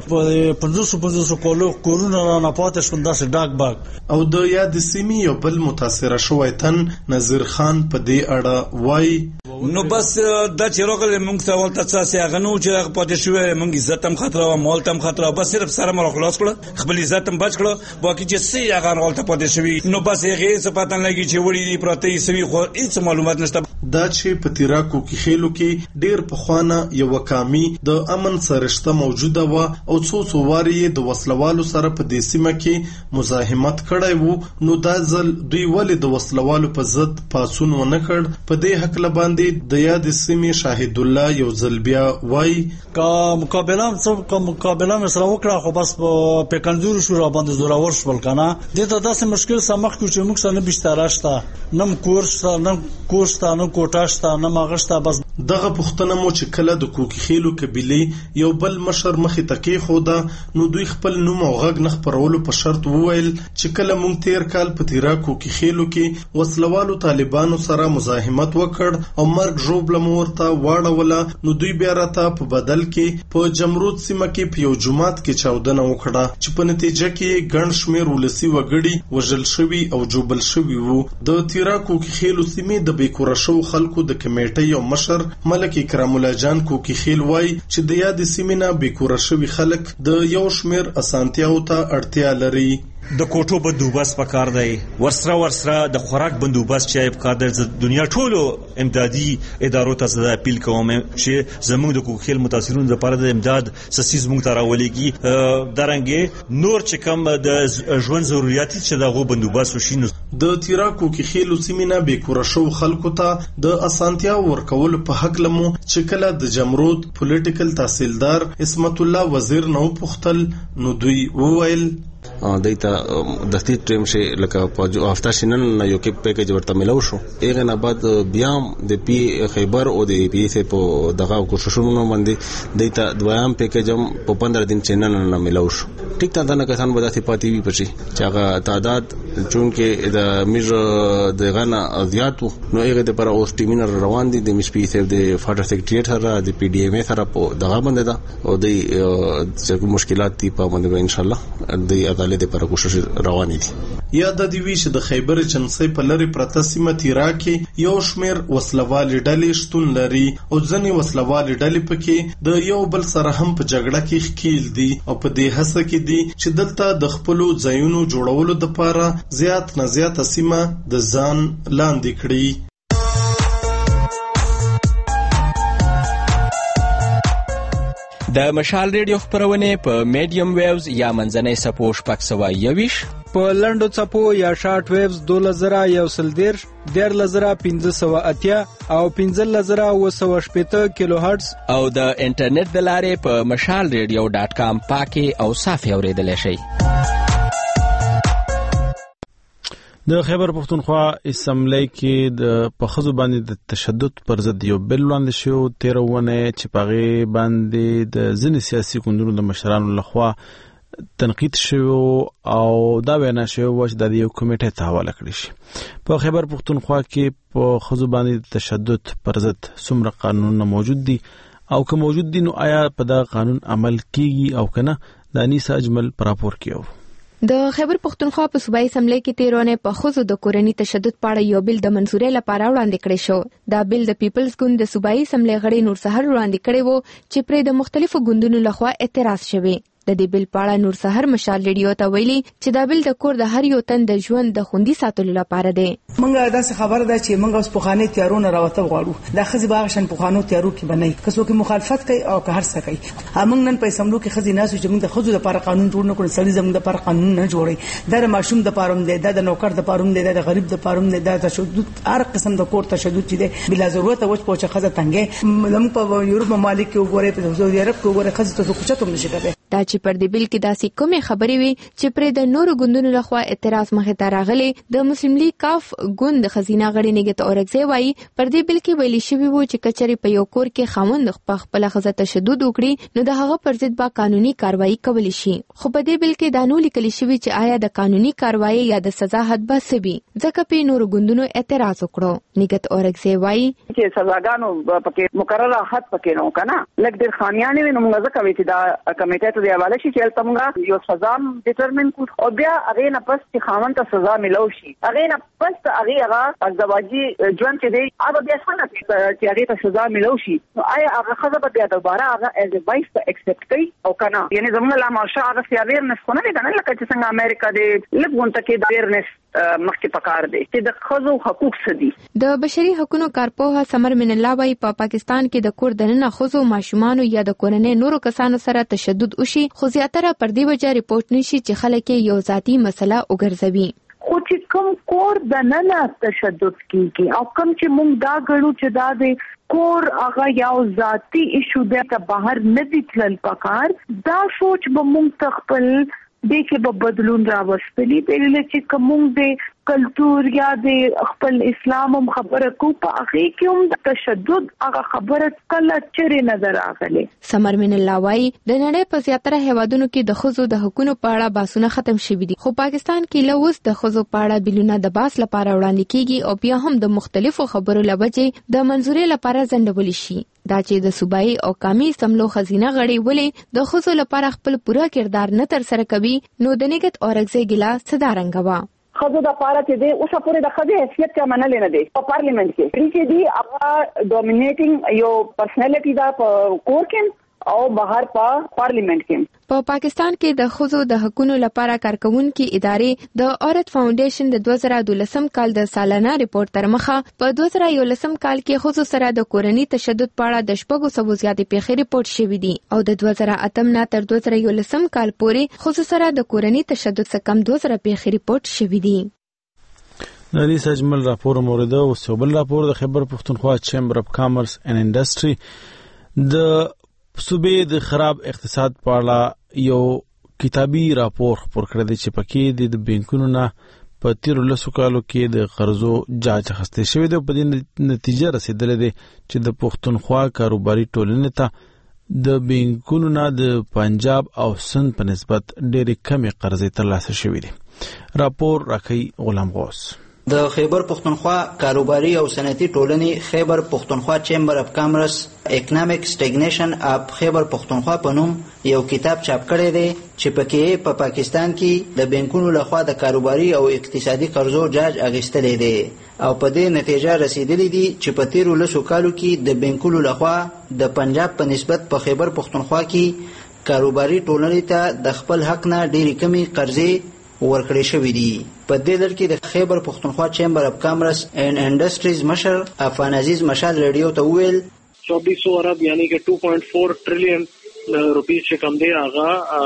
Speaker 7: او پنځوس پنځوس کولو کورونه رانه پاتې شول، داسې ډاک باک.
Speaker 16: او د یاد سیمې یو بل متاثره شوی تن نذیر خان په دې اړه وایي
Speaker 17: نو بس دا چې راغله موږ ته ولته څه هغه نو چې پاتې شوې، موږ عزت هم خطر او مال هم خطر، بس صرف سره مر خلاص کړ، خپل عزت هم بچ کړ، باقي چې سي هغه ولته پاتې شوې. نو بس هغه څه پاتن لګي چې وړي دی پرته سوي خو هیڅ معلومات نشته.
Speaker 16: دا چې په تیراکو کې خېلو کې ډېر پخوانه یو کامي د امن سرشته موجوده و او څو څو واري د وسلوالو سره په دې سیمه کې مزاحمت کړی وو. نو دا ځل دوی ولې د وسلوالو په ضد پاسون ونه کړ؟ په دې حق باندې د یاد سیمې شاهد الله یو ځل بیا وایي
Speaker 7: کا مقابله څه مقابله سره وکړه، خو بس په کنځور شو را باندې زورور شول کنه. دې ته داسې مشکل سمخ کو چې موږ سره بشتاراشته نم کورس نم کورس ته نو کوټاشته نه ماغشته. بس
Speaker 16: دغه پښتنه مو چې کله د کوکی خېلو قبيله یو بل مشر مخې تکي خوده، نو دوی خپل نوم او غږ نه خبرولو په شرط وویل چې کله مونږ تیر کال په تیراکو کې خېلو کې وسلوالو طالبانو سره مزاحمت وکړ او مرګ ژوبله مورته واړوله، نو دوی بیا راته په بدل کې په جمرود سیمه کې په یو جماعت کې چاودنه وکړه چې په نتیجه کې ګڼ شمېر ولسی وګړي وژل شوي او جوبل شوي وو. د تیراکو کې خېلو سیمې د بیکوره شو خلکو د کمیټې او مشر ملک اکرام الله جان کوکی خیل وای چې د یاد سیمه نه بیکوره شوی خلک د یو شمیر اسانتیاو ته اړتیا لري.
Speaker 18: د کوټو بندوبست پکار دی، ورسره ورسره د خوراک بندوبست چې پکار دی. د دنیا ټولو امدادي ادارو ته زه اپیل کوم چې زموږ د کوکیل متاثرونو لپاره د امداد سسیز موږ ته راولېږي، درنګې نور چې کوم د ژوند ضرورت چې دغه بندوبست وشي.
Speaker 16: د تیراکو کې خېلو سیمه نه بیکوره شو خلکو ته د اسانتیا ورکول په حق لمو چې کله د جمرود پولیټیکل تحصیلدار اسمت الله وزیر نو پختل، نو دوی وویل
Speaker 19: دایته د دې ټیم شي لکه په هفته شنن یو کې پیکیج ورته ملو شو. ایغه نه بعد بیا د پی خیبر او د پی سی په دغه کوششونو باندې دایته دویم پیکیج هم په پندرہ دن چنن نه ملو شو. ټیک ته نه کسان به داسې پاتې وي پچی چې هغه تعداد چونکه د میج دغه نه زیات نو ایغه د پر اوس ټیمینر روان دي د مش پی سی د فاټر سیکریټری سره د پی ډی ام سره په دغه باندې دا او د چې مشکلات دي په باندې ان شاء الله د عدالت لپاره کوشش روانې دي.
Speaker 16: یا د دې وی چې د خیبر ایجنسی په لری پرته سیمه تیراکي یو شمیر وسلوال ډلې شتون لري او ځنې وسلوال ډلې پکې د یو بل سره هم په جګړه کې ښکیل دي او په دې هڅه کې دي چې دلته د خپل ځایونو جوړولو لپاره زیات نه زیات سیمه د ځان لاندې کړي.
Speaker 20: د مشال ریډیو خبرونه په میډیم ویوز یا منځنۍ سپو شپږ سوه یویش،
Speaker 15: په لنډو څپو یا شارټ ویوز دوله زره یو سل دیرش، دیارلس زره پنځه سوه اتیا او پنځلس زره اوه سوه شپېته کیلو هرټز،
Speaker 20: او د انټرنیټ د لارې په مشال ریډیو ډاټ کام پاکي او صافي اوریدلی شئ.
Speaker 1: د خیبر پښتونخوا اسمبلی کې د پخزو باندې د تشدد پر ضد یو بل وړاندې شو تیرونه چې پغې باندې د ځینې سیاسي ګوندونو د مشرانو لخوا تنقید شو او دا وینا شو چې د یو کمیټې ته حواله کړی شي. په خیبر پښتونخوا کې په خزو باندې تشدد پر ضد څومره قانونونه موجود دي او که موجود دي نو آیا په دا قانون عمل کیږي او کنه؟ د انیسا اجمل پراپور کیو.
Speaker 2: د خیبر پښتونخوا په صوبایي اسمبلی کې تیرونه په خزو د کورنۍ تشدد په اړه یو بل د منزورې لپاره وړاندې کړی شو. دا بل د پیپلز ګوند د صوبایي اسمبلی غړي نور سحر وړاندې کړی وو چې پرې د مختلفو ګوندونو لخوا اعتراض شوی. د دې بل په اړه نور سحر مشال ریډیو ته ویلي چې دا بل د کور د هر یو تن د ژوند د خوندي ساتلو لپاره دی.
Speaker 21: موږ دا خبره ده چې موږ اوس په خانه تیارونه راوته غواړو دا خزي باغ شن په خانو تیارو کې بنئ کسو کې مخالفت کوي او که هر څه کوي. موږ نن په سملو کې خزي ناسو چې موږ د خزو لپاره قانون جوړ نه کړو، سړي زموږ لپاره قانون نه جوړي. دا د ماشوم د پاروم دی، دا د نوکر د پاروم دی، دا د غریب د پاروم دی، دا تشدد هر قسم د کور تشدد چې دی بلا ضرورت اوس پوهه خزه تنګي. موږ په یورپ ممالک کې وګورئ، په سعودي عرب کې وګورئ، خزه ته څه چاته نشي کولای.
Speaker 2: دا چې پر دې بل کې داسې کومې خبرې وي چې پر د نورو ګوندونو لخوا اعتراض مخې ته راغلي. د مسلم لیگ کاف ګوند خزینه غړي نګت اورګزی وایي پر دې بل کې ویلي شوی وو چې کچري په یو کور کې خاوند خپل خزه تشدد وکړي نو د هغه پر ضد با قانوني کاروایی کولی شي. خو په دې بل کې دا نو لیکل شوی چې آیا د قانوني کاروایی یا د سزا حد به سبي ځکه په نورو ګوندونو اعتراض وکړو. نګت اورګزی وایي
Speaker 22: چې سزاګانو پکې مقرره حد پکې نو کنه لکه ډېر خامیانه وي نو موږ ځکه وی چې دا کمیټه ته دی حواله شي چې تمغه یو سزا ډیټرمن کو او بیا هغه نه پس چې خاوند ته سزا ملو شي هغه نه پس هغه هغه ازدواجی ژوند کې دی هغه بیا څنګه چې هغه ته سزا ملو شي نو آیا هغه خزه بیا دوباره هغه ایز ا وایس ته اکسپټ کوي او کنه یعنی زموږ لا مارشا هغه سی اویرنس خو نه کنه لکه چې څنګه امریکا دی لګون ته کې د اویرنس مخکې پکار دی چې د خزو حقوق سدي. د
Speaker 2: بشري حقوقو کارپوه سمر من الله وايي په پا پاکستان کې د کور دننه خزو ماشومان یا د کورنۍ نورو کسانو سره تشدد وشي خو زیاتره پر دې وجه ریپورت نشي چې خلک یو ذاتی مسله وګرځوي.
Speaker 23: خو چې کوم کور دننه تشدد کیږي او کوم چې موږ دا غړو چې دا د کور هغه یو ذاتی ایشو دی ته بهر نه دي تلل پکار دا سوچ به موږ تخپل دې کې به بدلون راوستلی دی چې کوم د کلچر یا د خپل اسلام هم خبره کو په هغه کې هم د تشدد هغه خبره کله چیرې نظر راغلي.
Speaker 2: سمر من الله وايي د نړۍ په زیاتره هیوادونو کې د خزو د حقوقو په اړه بحثونه ختم شوي دي خو پاکستان کې لوس د خزو په اړه بلونه د باس لپاره وړاندې کیږي او بیا هم د مختلفو خبرو لوجې د منځوري لپاره ځنډول شي. دا چې د صوبایي او قومي سملو خزینه غړي ولې د خزو لپاره خپل پوره کردار نه تر سره کوي نو د نګت اورګزی ګلا صدارنګوا
Speaker 22: خزو د پاره چې دی اوسه پورې د خزې حیثیت چا منل نه دی په پارلیمنت کې چې دی هغه ډومینیټینګ یو پرسنالټی دا په کور کې او بهر په پارلیمنت کې.
Speaker 2: په پاکستان کې د خزو د حقوقو لپاره کارکونکو ادارې د اورت فاونډیشن د دوه زره دولسم کال د سالانه ریپورت تر مخه په دوه زره یولسم کال کې خزو سره د کورنۍ تشدد په اړه د شپږو سوو زیاتې پیښې ریپورت شوې دي او د دوه زره اتم نه تر دوه زره یولسم کال پورې خزو سره د کورنۍ تشدد څخه کم دوه زره پیښې ریپورت شوې دي.
Speaker 1: نړۍ سجمل راپور مورده او سوبل راپور د خیبر پختونخوا چیمبر اف کامرس اینڈ انډستری د صوبې د خراب اقتصاد په اړه یو کتابي راپور خپور کړی دی چې پکې د بانکونو نه په تیرو لسو کالو کې د قرضو جاج اخیستل شوی دی. په دې نتیجه رسیدلې ده چې د پښتونخوا کاروباري ټولنې ته د بانکونو نه د پنجاب او سند په نسبت ډېرې کمې قرضې ترلاسه شوې دي. راپور راکوي غلام غوث.
Speaker 4: د خیبر پختونخوا کاروباري او صنعتي ټولنې خیبر پختونخوا چیمبر اف کامرس اکونومیک سټیګنیشن اپ خیبر پختونخوا په نوم یو کتاب چاپ کړی دی چې پکې په پا پاکستان کې د بانکونو لخوا د کاروباري او اقتصادي قرضو جاج اخیستلی دی او په دې نتیجه رسیدلی دي چې په تیرو لسو کالو کې د بانکونو لخوا د پنجاب په نسبت په خیبر پختونخوا کې کاروباري ټولنې ته د خپل حق نه ډېرې کمې قرضې ورکړې شوې دي. په دې ډول کې د خیبر پختونخوا چیمبر اف کامرس اینڈ انډستریز مشر عفان عزیز مشال ریډیو ته وویل
Speaker 24: چوبیس سو ارب یعنی کہ دو پوائنٹ چار ٹریلین روپیز سے کم دے آغا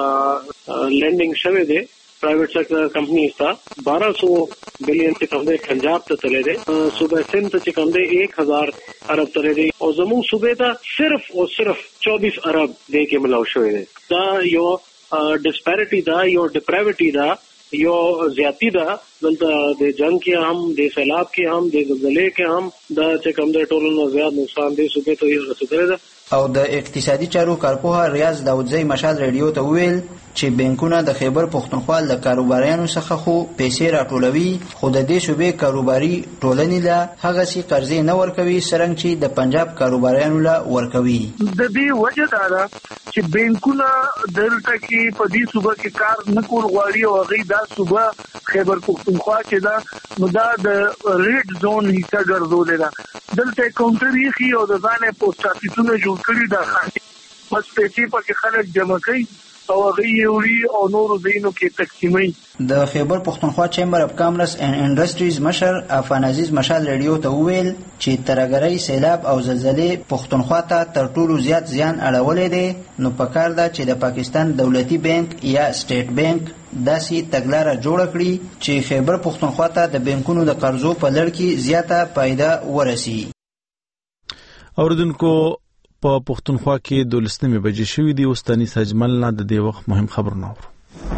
Speaker 24: لینڈنگ شوے دے پرائیویٹ سیکٹر کمپنیز تا بارہ سو بلین سے کم دے پنجاب تا تلے دے صوبہ سندھ سے کم دے ایک ہزار ارب تلے دے اور زمون صوبے تا صرف اور صرف چوبیس ارب دے کے ملاو شوے دے دا یو ڈسپیرٹی دا یو ڈپریوٹی دا یو زیاتی دا دلته د جنگ کې هم د سیلاب کې هم د زلزلې کې هم دا چې کوم د ټولو نه زیات نقصان دی صوبې ته یې رسیدلی ده.
Speaker 4: او د اقتصادي چارو کارپوه ریاض داودزی مشال ریډیو ته وویل چې بانکونه د خیبر پختونخوا له کاروباریانو څخه خو پیسې راټولوي خو د دې صوبې کاروباري ټولنې له هغسې قرضې نه ورکوي څرنګه چې د پنجاب کاروباریانو له ورکوي.
Speaker 10: د دې وجه دا ده چې بانکونه دلته کې په دې صوبه کې کار نه کول غواړي او هغوی دا صوبه خیبر پختونخوا چې ده نو دا د ریډ زون حصه ګرځولې ده. دلته کاونټر ایښي او د ځان یې پوسټ افیسونه جوړ کړي دا خانې بس پیسې پکې خلک جمع کوي
Speaker 24: او هغه یوري او نور زینو کې تقسیمي.
Speaker 4: د خیبر پښتونخوا چیمبر اف کامرس اینڈ انډستریز مشر افغان عزیز مشال ریډیو ته وویل چې ترګری سیلاب او زلزلې پښتونخوا ته تر ټولو زیات زیان اړولې دي، نو پکار ده چې د پاکستان دولتي بانک یا سټیټ بانک داسې تګلاره جوړه کړي چې خیبر پښتونخوا ته د بانکونو د قرضو په لړ کې زیاته فائدہ ورسي.
Speaker 1: اوردونکو په پښتونخوا کې د لسنیمې بجې شوې دي. اوس تاني سجمل نه د دې وخت مهم خبرونه اورو.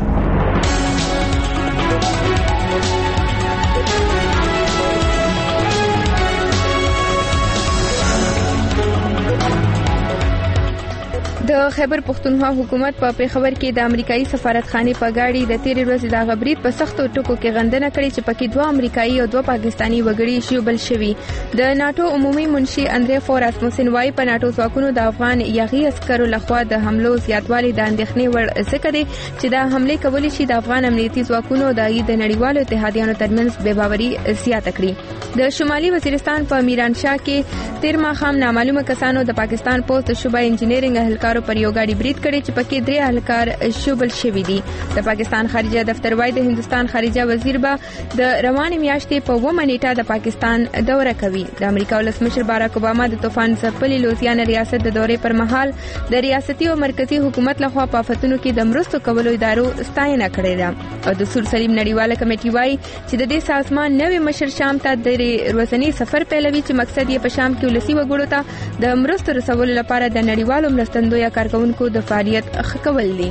Speaker 2: د خیبر پښتونخوا حکومت په پیښور کې د امریکایي سفارتخانه په گاډي د تیرې ورځې د غبرید په سختو ټکو کې غندنه کړې چې پکې دوه امریکایي او دوه پاکستانی وګړي شوبل شوي. د ناتو عمومي منشي اندرې فورس موسن وايي په ناتو ځواکونو د افغان یاغي عسکرو لخوا د حملو زیاتوالی د اندېښنې وړ څه کړي چې د حمله کولی شي د افغان امنیتي ځواکونو د د نړیوالو اتحادیانو ترمنځ بې باوري زیاته کړي. د شمالي وزیرستان په میران شاه کې تیر ماښام نامعلومه کسانو د پاکستان پوسټ شوبه انجینرینګ اهلکارو پر یو گاډي برید کړي چې پکې درې اهلکار شوبل شوي دي. د پاکستان خارجه دفتر وايي د هندستان خارجه وزیر به د روانې میاشتې په اوومه نیټه د پاکستان دوره کوي. د امریکا ولسمشر باراک اوباما د طوفان ځپلي لوزیانا ریاست د دورې پر مهال د ریاستي او مرکزی حکومت لخوا په آفتونو کې د مرستو کولو ادارو ستاینه کړې ده. او د سور سلیم نړیواله کمیټي وايي چې د دې سازمان نوې مشر شام ته د ورځنی سفر پیلوي چې مقصد یې په شام کې ولسی وګړو ته د مرستو رسولو لپاره د نړیوالو مرستندویه کارکونکو د فعالیت ښه کول دي.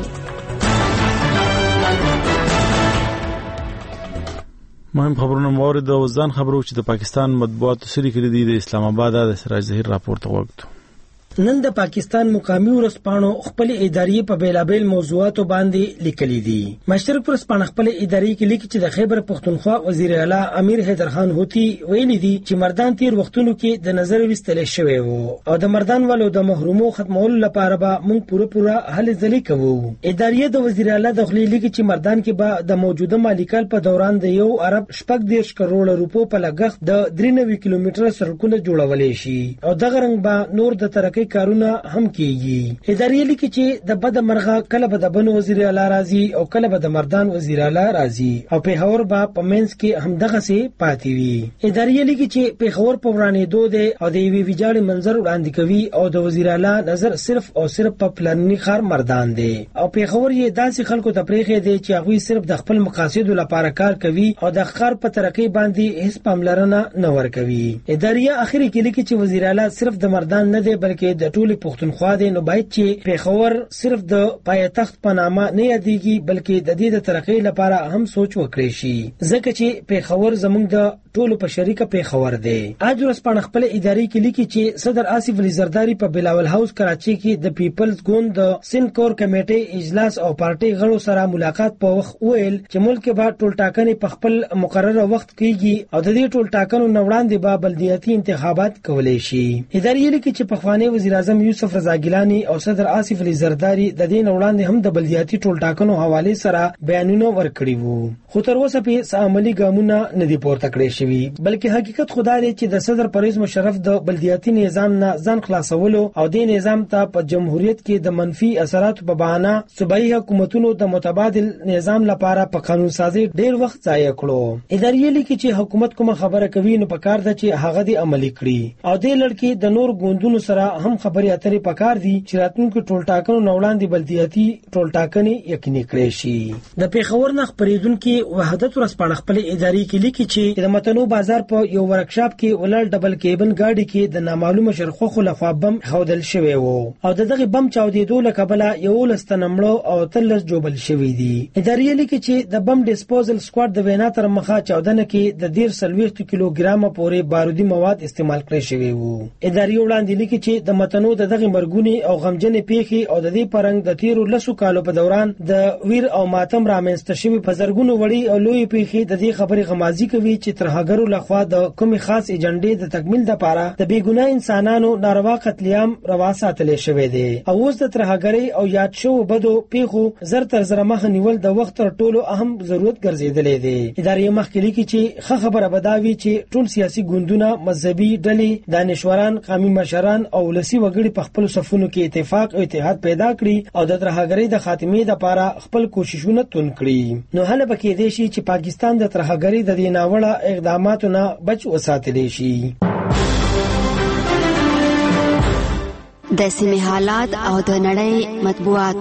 Speaker 1: مهم خبرونه مورد او ځان خبرو چې د پاکستان مطبوعاتو سری کړی دي. د اسلام آباد د سراج ظهیر راپورته وغوښتو.
Speaker 3: نن د پاکستان مقامی ورځپاڼو خپل ادارې په بیلابیل موضوعاتو باندې لیکلي دي. مشرق ورځپاڼه خپل ادارې کې لیکي چې د خیبر پښتونخوا وزیر اعلی امیر حیدر خان هوتی ویلي دي چې مردان تیر وختونو کې د نظر وستل شوی وو او د مردان والو د محرومو ختمولو لپاره به موږ پوره پوره هلې ځلې کوو. ادارې د وزیر اعلی د خلی لیکي چې مردان کې به د موجوده مالیکال په دوران د یو ارب شپږ دیرش کروڑ روپو په لګښت د درې نوي کیلومتره سړکونه جوړولې شي او دغه رنګ به نور د ترقی کارونه هم کیږي. ادارې لیکي چې د بد مرغه کله به د بنو وزیر اعلی راځي او کله به د مردان وزیر اعلی راځي او پیښور به په منځ کې هم دغه سي پاتې وي. ادارې لیکي چې پیښور په ورانې دوه ده او د وی ویجاړ منظر وړاندې کوي او د وزیر اعلی نظر صرف او صرف په پلانني خار مردان دي او پیښور یې داسې خلکو ته پریخي دي چې هغه صرف د خپل مقاصد لپاره کار کوي او د خار په ترقی باندې هیڅ پاملرنه نه ور کوي. ادارې اخري کې لیکي چې وزیر اعلی صرف د مردان نه دی بلکې د ټولي پښتونخوا دی، نو باید چې پیښور صرف د پایتخت په نامه نه یادېږي بلکې د دې د ترقی لپاره هم سوچ وکړي شي ځکه چې پیښور زموږ د ټولو په شریکه پیښور دی. اج ورځپاڼه خپل ادارې کې لیکي چې صدر آصف علي زرداری په بلاول هاوس کراچي کې د پیپلز ګوند د سین کور کمیټې اجلاس او پارټي غړو سره ملاقات په وخت ویل چې ملک به ټول ټاکنې په خپل مقرره وخت کېږي او د دې ټول ټاکنو نه وړاندې به بلدیاتي انتخابات کولای شي. ادارې لیکي چې پخوانی وزیر اعظم یوسف رضا ګیلانی او صدر آصف علي زرداری د دې نه وړاندې هم د بلدیاتي ټول ټاکنو حواله سره بیانونه ورکړي وو خو تر اوسه په عملی ګامونه نه دي پورته کړی شوی بلکې حقیقت خدای دی چې د صدر پرویز مشرف د بلدیاتي نظام نه ځان خلاصولو او د نظام ته په جمهوریت کې د منفي اثرات په بهانه صوبایي حکومتونو د متبادل نظام لپاره په قانون سازي ډیر وخت ضایع کړو. ادارې لیکي چې حکومت کومه خبره کوي نو پکار ده چې هغه دې عملي کړي او د لړکی د نور ګوندونو سره هم خبري اترې پکار دي چې راتلونکو ټول ټاکنو نه وړاندې بلدیاتي ټول ټاکنې یقیني کړي شي. د پیښور نه خبرېدونکو وحدت ورځپاڼه خپل ادارې کې لیکي چې د متنو بازار په یو ورکشاپ کې ولر ډبل کیبن گاډي کې د نامعلومه شرخوخو لخوا بم خودل شوی وو او دغه بم چاودېدو لکبله یو لستنمړو او تلس جوبل شوی دي. ادارې لیکي چې د بم ډیسپوزل سکواډ د وینا تر مخه چاودنه کې د ډیر سلويخت کیلوګرام پورې بارودي مواد استعمال کړی شوی وو. ادارې وړاندې لیکي چې د متنو د دغه مرګونی او غمجنې پیښې او د دې پرنګ د تیرو لسو کالو په دوران د ویر او ماتم رامنځته شوی په زرګونو وړي او لوی پیښې د دې خبرې غمازي کوي چې ترهګرو لخوا د کومې خاص ایجنډې د تکمیل لپاره د بیګناه انسانانو ناروا قتل عام روا ساتل شوی دی او اوس د ترهګرۍ او یاد شو بدو پیښو زر تر زر مخ نیول د وخت تر ټولو اهم ضرورت ګرځیدلې دی. ادارې مخکې لیکي چې ښه خبره بداوي چې ټول سیاسي ګوندونه مذهبي ډلې دانشوران قومي مشران او سیاسي وګړي په خپل صفونو کې اتفاق او اتحاد پیدا کړي او د ترهګرۍ د خاتمې لپاره خپل کوششونه تون کړي. نو هله پکې دی شي چې پاکستان د ترهګرۍ د دې ناوړه اقداماتو نه بچ وساتلی شي.
Speaker 5: د سیمې حالات او د نړۍ مطبوعات.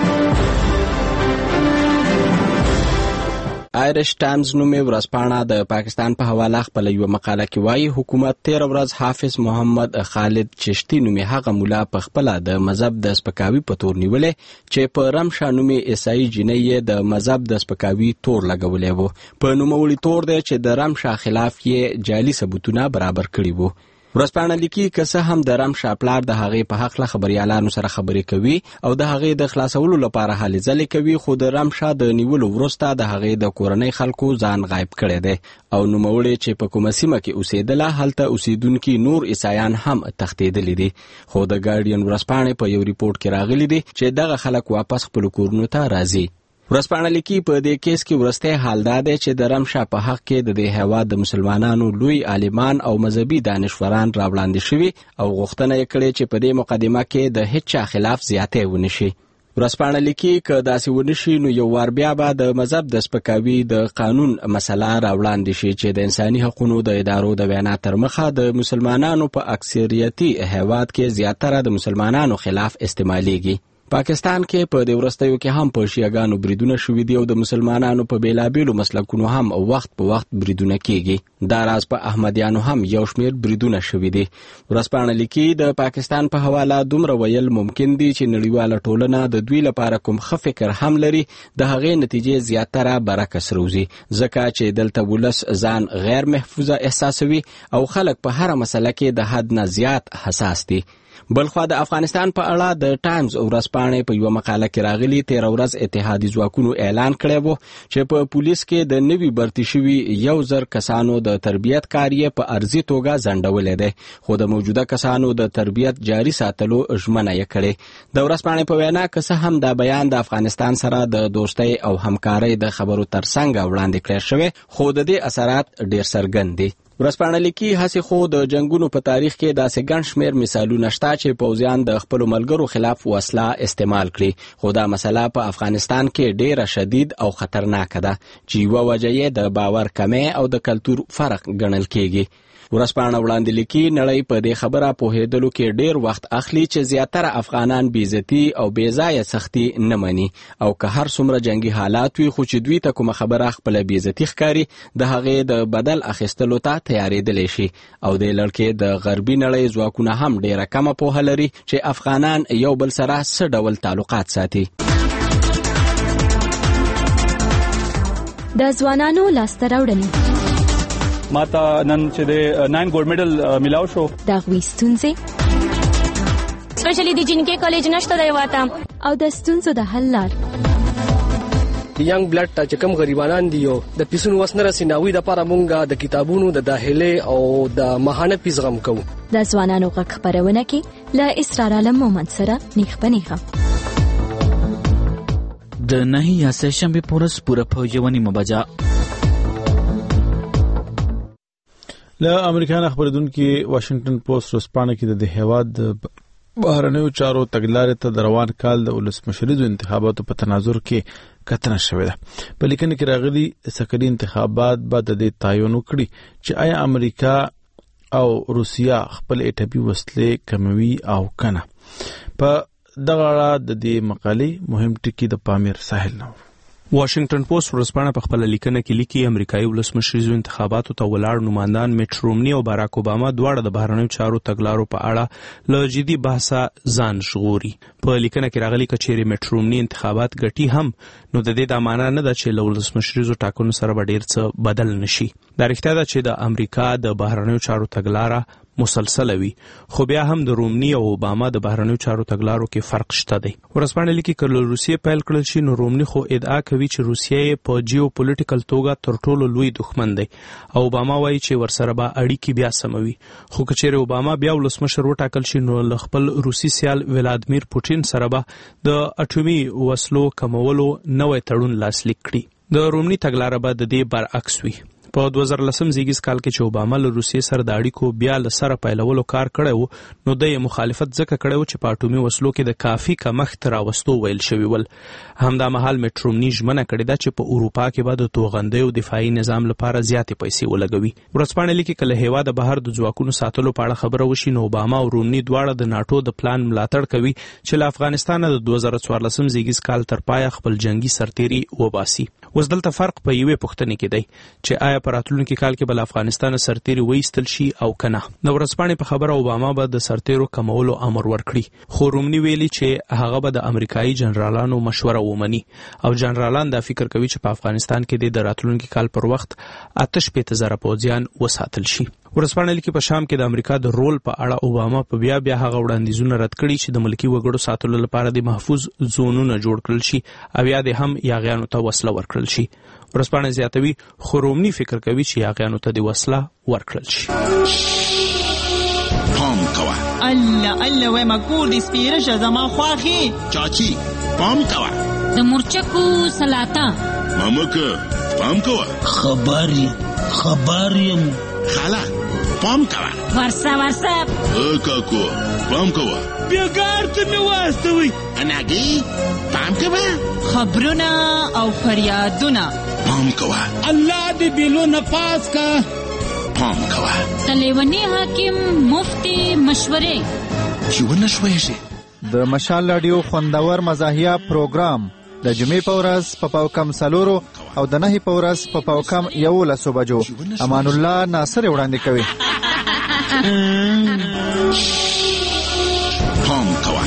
Speaker 20: آیرش ټایمز نومي ورځپاڼه د پاکستان په حواله خپل یو مقاله کې وایي حکومت تیر ورځ حافظ محمد خالد چشتي نومي هغه مولا په خپل د مذهب د سپکاوي په تور نیولې چې په رمشا نومي عیسائی جنۍ د مذهب د سپکاوي تور لګولې وو. په نوموړي تور دی چې د رمشا خلاف یې جعلي ثبوتونه برابر کړي وو. ورځپاڼه لیکي که څه هم د رمشا پلار د هغې په حق له خبريالانو سره خبرې کوي او د هغې د خلاصولو لپاره هلې ځلې کوي، خو د رمشا د نیولو وروسته د هغې د کورنۍ خلکو ځان غایب کړی دی او نوموړې چې په کومه سیمه کې اوسېدله هلته اوسېدونکي نور عیسایان هم تښتېدلي دي. خو د ګارډین ورځپاڼې په یو ریپورټ کې راغلي دي چې دغه خلک واپس خپلو کورونو ته راځي. ورځپاڼه لیکي په دې کیس کې وروستی حال دا دی چې د رمشا په حق کې د دې هېواد د مسلمانانو لوی عالمان او مذهبي دانشوران راوړاندې شوي او غوښتنه یې کړې چې په دې مقدمه کې د هیڅ چا خلاف زیاتی ونه شي. ورځپاڼه لیکي که داسې ونه شي نو یو وار بیا به د مذهب د سپکاوي د قانون مسله راوړاندې شي چې د انساني حقوقو د ادارو د وینا تر مخه د مسلمانانو په اکثریتي هېواد کې زیاتره د مسلمانانو خلاف استعمالیږي. پاکستان کې په دې وروستیو کې هم په شیعاګانو بریدونه شوي دي او د مسلمانانو په بیلابیلو مسلکونو هم وخت په وخت بریدونه کیږي. دا راز په احمدیانو هم یو شمیر بریدونه شوي دي. ورځپاڼه لیکي د پاکستان په حواله دومره ویل ممکن دي چې نړیواله ټولنه د دوی لپاره کوم ښه فکر هم لري د هغې نتیجې زیاتره برعکس روزي، ځکه چې دلته ولس ځان غیر محفوظه احساسوي او خلک په هره مسله کې د حد نه زیات حساس دي. بلخوا د افغانستان په اړه د ټایمز ورځپاڼې په یو مقاله کې راغلي تیر ورځ اتحادي ځواکونو اعلان کړی و چې په پولیس کې د نوي برتي شوي یو زر کسانو د تربیت کار یې په ارضي توګه ځنډولی دی، خو د موجوده کسانو د تربیت جاري ساتلو ژمنه یې کړې. د ورځپاڼې په وینا که څه هم دا بیان د افغانستان سره د دوستۍ او همکارۍ د خبرو ترڅنګ وړاندې کړی شوی، خو د دې اثرات ډېر څرګند دي. ورځپاڼه لیکي هسې خو د جنگونو په تاریخ کې داسې ګڼ شمېر مثالونه شته چې پوځیان د خپلو ملګرو خلاف وسله استعمال کړي، خو دا مسله په افغانستان کې ډېره شدید او خطرناکه ده چې یوه وجه یې د باور کمی او د کلتور فرق ګڼل کېږي. ورځپاڼه وړاندې لیکي نړۍ په دې خبره پوهېدلو کې ډېر وخت اخلي چې زیاتره افغانان بېعزتي او بېځایه سختي نه مني او که هر څومره جنګي حالات وي خو چې دوی ته کومه خبره خپله بېعزتي ښکاري د هغې د بدل اخیستلو ته تیارېدلی شي او د لړکې د غربي نړۍ ځواکونه هم ډېره کمه پوهه لري چې افغانان یو بل سره څه ډول تعلقات ساتي.
Speaker 6: د ځوانانو لاسته راوړنې
Speaker 11: ما ته نن چې د ناین ګولډ میډل ملاو شو.
Speaker 6: د هغوی ستونزې
Speaker 8: سپیشلی د جنکې کالج نشته دی واته
Speaker 6: او د ستونزو د حل لار.
Speaker 9: د ینګ بلډ ته چې کوم غریبانان دي یو د پیسونو وس نه رسي ناوی د پاره مونږه د کتابونو د داخلي او د ماهانه پیس غم کوو.
Speaker 6: د ځوانانو غږ خپرونه کې له اسرار عالم مومند سره نیخ پنیخه
Speaker 25: د نهي یا سه شنبه پورس پوره په یو نیمه بجا
Speaker 1: له امریکا خبردونکو واشنگټن پوسټ ورځپاڼه کې د هېواد بهرنیو چارو تګلارې ته د روان کال د ولسمشریزو انتخاباتو په تناظر کې کتنه شوې ده. په لیکنه کې راغلي سکري انتخابات به د دې تعین وکړي چې آیا امریکا او روسیا خپل اټومي وسلې کموي او کنه. په دغه اړه د دې مقالې مهم ټکي د پامیر ساحل نه
Speaker 26: واشنگټن پوسټ ورځپاڼه په خپل لیکنه کې لیکي امریکایي ولسمشریزو انتخاباتو ته ولاړ نمائندان میټ رومني او باراک اوباما دواړه د بهرنیو چارو تګلارو په اړه له جدي بحثه ځان ژغوري. په لیکنه کې راغلي که چیرې میټ رومني انتخابات ګټي هم نو د دې دا معنا نه ده چې له ولسمشریزو ټاکنو سره به ډېر څه بدل نشي. دا رښتیا ده چې د امریکا د بهرنیو چارو تګلاره مسلسله وي، خو بیا هم د رومني او اوباما د بهرنیو چارو تګلارو کې فرق شته دی. ورځپاڼه لیکي که له روسیې پیل کړل شي نو رومني خو ادعا کوي چې روسیه یې په جیو پولیټیکل توګه تر ټولو لوی دښمن دی او اوباما وایي چې ورسره به اړیکې بیا سموي. خو که چیرې اوباما بیا ولسمشر وټاکل شي نو له خپل روسي سیال ولادیمیر پوټین سره به د اټومي وسلو کمولو نوی تړون لاسلیک کړي. د رومني تګلاره به د دې برعکس وي. په دوه زره لسم زیږیز کال کې چې اوباما له روسیې سره د اړیکو بیا له سره پیلولو کار کړی و نو د مخالفت ځکه کړی و چې په اټومي وسلو کې د کافي کمښت راوستو ویل شوي ول. همدا مهال میټ رومني ژمنه کړې ده چې په اروپا کې به د توغندیو دفاعي نظام لپاره زیاتې پیسې ولګوي. ورځپاڼه لیکي کله هیواد بهر د ځواکونو ساتلو په اړه خبره وشي نو اوباما او رومني دواړه د ناټو د پلان ملاتړ کوي چې له افغانستان د دوه زره څوارلسم زیږیز کال تر پایه خپل جنگي سرتیري وباسي. اوس دلته فرق په یوې پوښتنې کې دی چې آیا په راتلونکي کال کې بل افغانستان سرتیري وایستل شي او کنه. د ورځپاڼې په خبره اوباما به د سرتیرو کمولو امر ورکړي خو رومني ویلي چې هغه به د امریکایي جنرالانو مشوره ومني او جنرالان دا فکر کوي چې په افغانستان کې د راتلونکي کال پر وخت آته شپېته زره پوځیان وساتل شي. ورځپاڼه لیکي په شام کې د امریکا د رول په اړه اوباما په بیا بیا هغه وړاندیزونه رد کړي چې د ملکي وګړو ساتلو لپاره د محفوظ زونونه جوړ کړل شي او یا د هم یاغیانو ته وسله ورکړل شي. ورځپاڼه زیاتوي خو رومني فکر کوي چې یاغیانو ته د وسله ورکړل شي.
Speaker 7: پام کوه
Speaker 12: الله الله وای ما کور دې سپیره شه زما خواخي
Speaker 7: چاچی پام کوه
Speaker 12: د مرچکو سلاطه
Speaker 7: مامکه پام کوه
Speaker 12: خبري خبري
Speaker 7: خاله پام کوه
Speaker 12: ورسه ورسه
Speaker 7: ا کاکو پام کوه
Speaker 12: بیګار ته مې واستوي
Speaker 7: اناګي پام کوه
Speaker 12: خبرونه او فریادونه
Speaker 7: پام کوه
Speaker 12: الله دې بیلو نفاس کا
Speaker 7: پام کوه
Speaker 12: تلیونی حاکم مفتی مشورې
Speaker 7: چې ونشوي شي.
Speaker 13: د مشال رادیو خوندور مزاحیه پروګرام د جمعې په ورځ په پاوکم سلورو او د نهي په ورځ په پاوکم یولسو بجو. امان الله ناصر وړاندې کوي.
Speaker 7: پام کوه.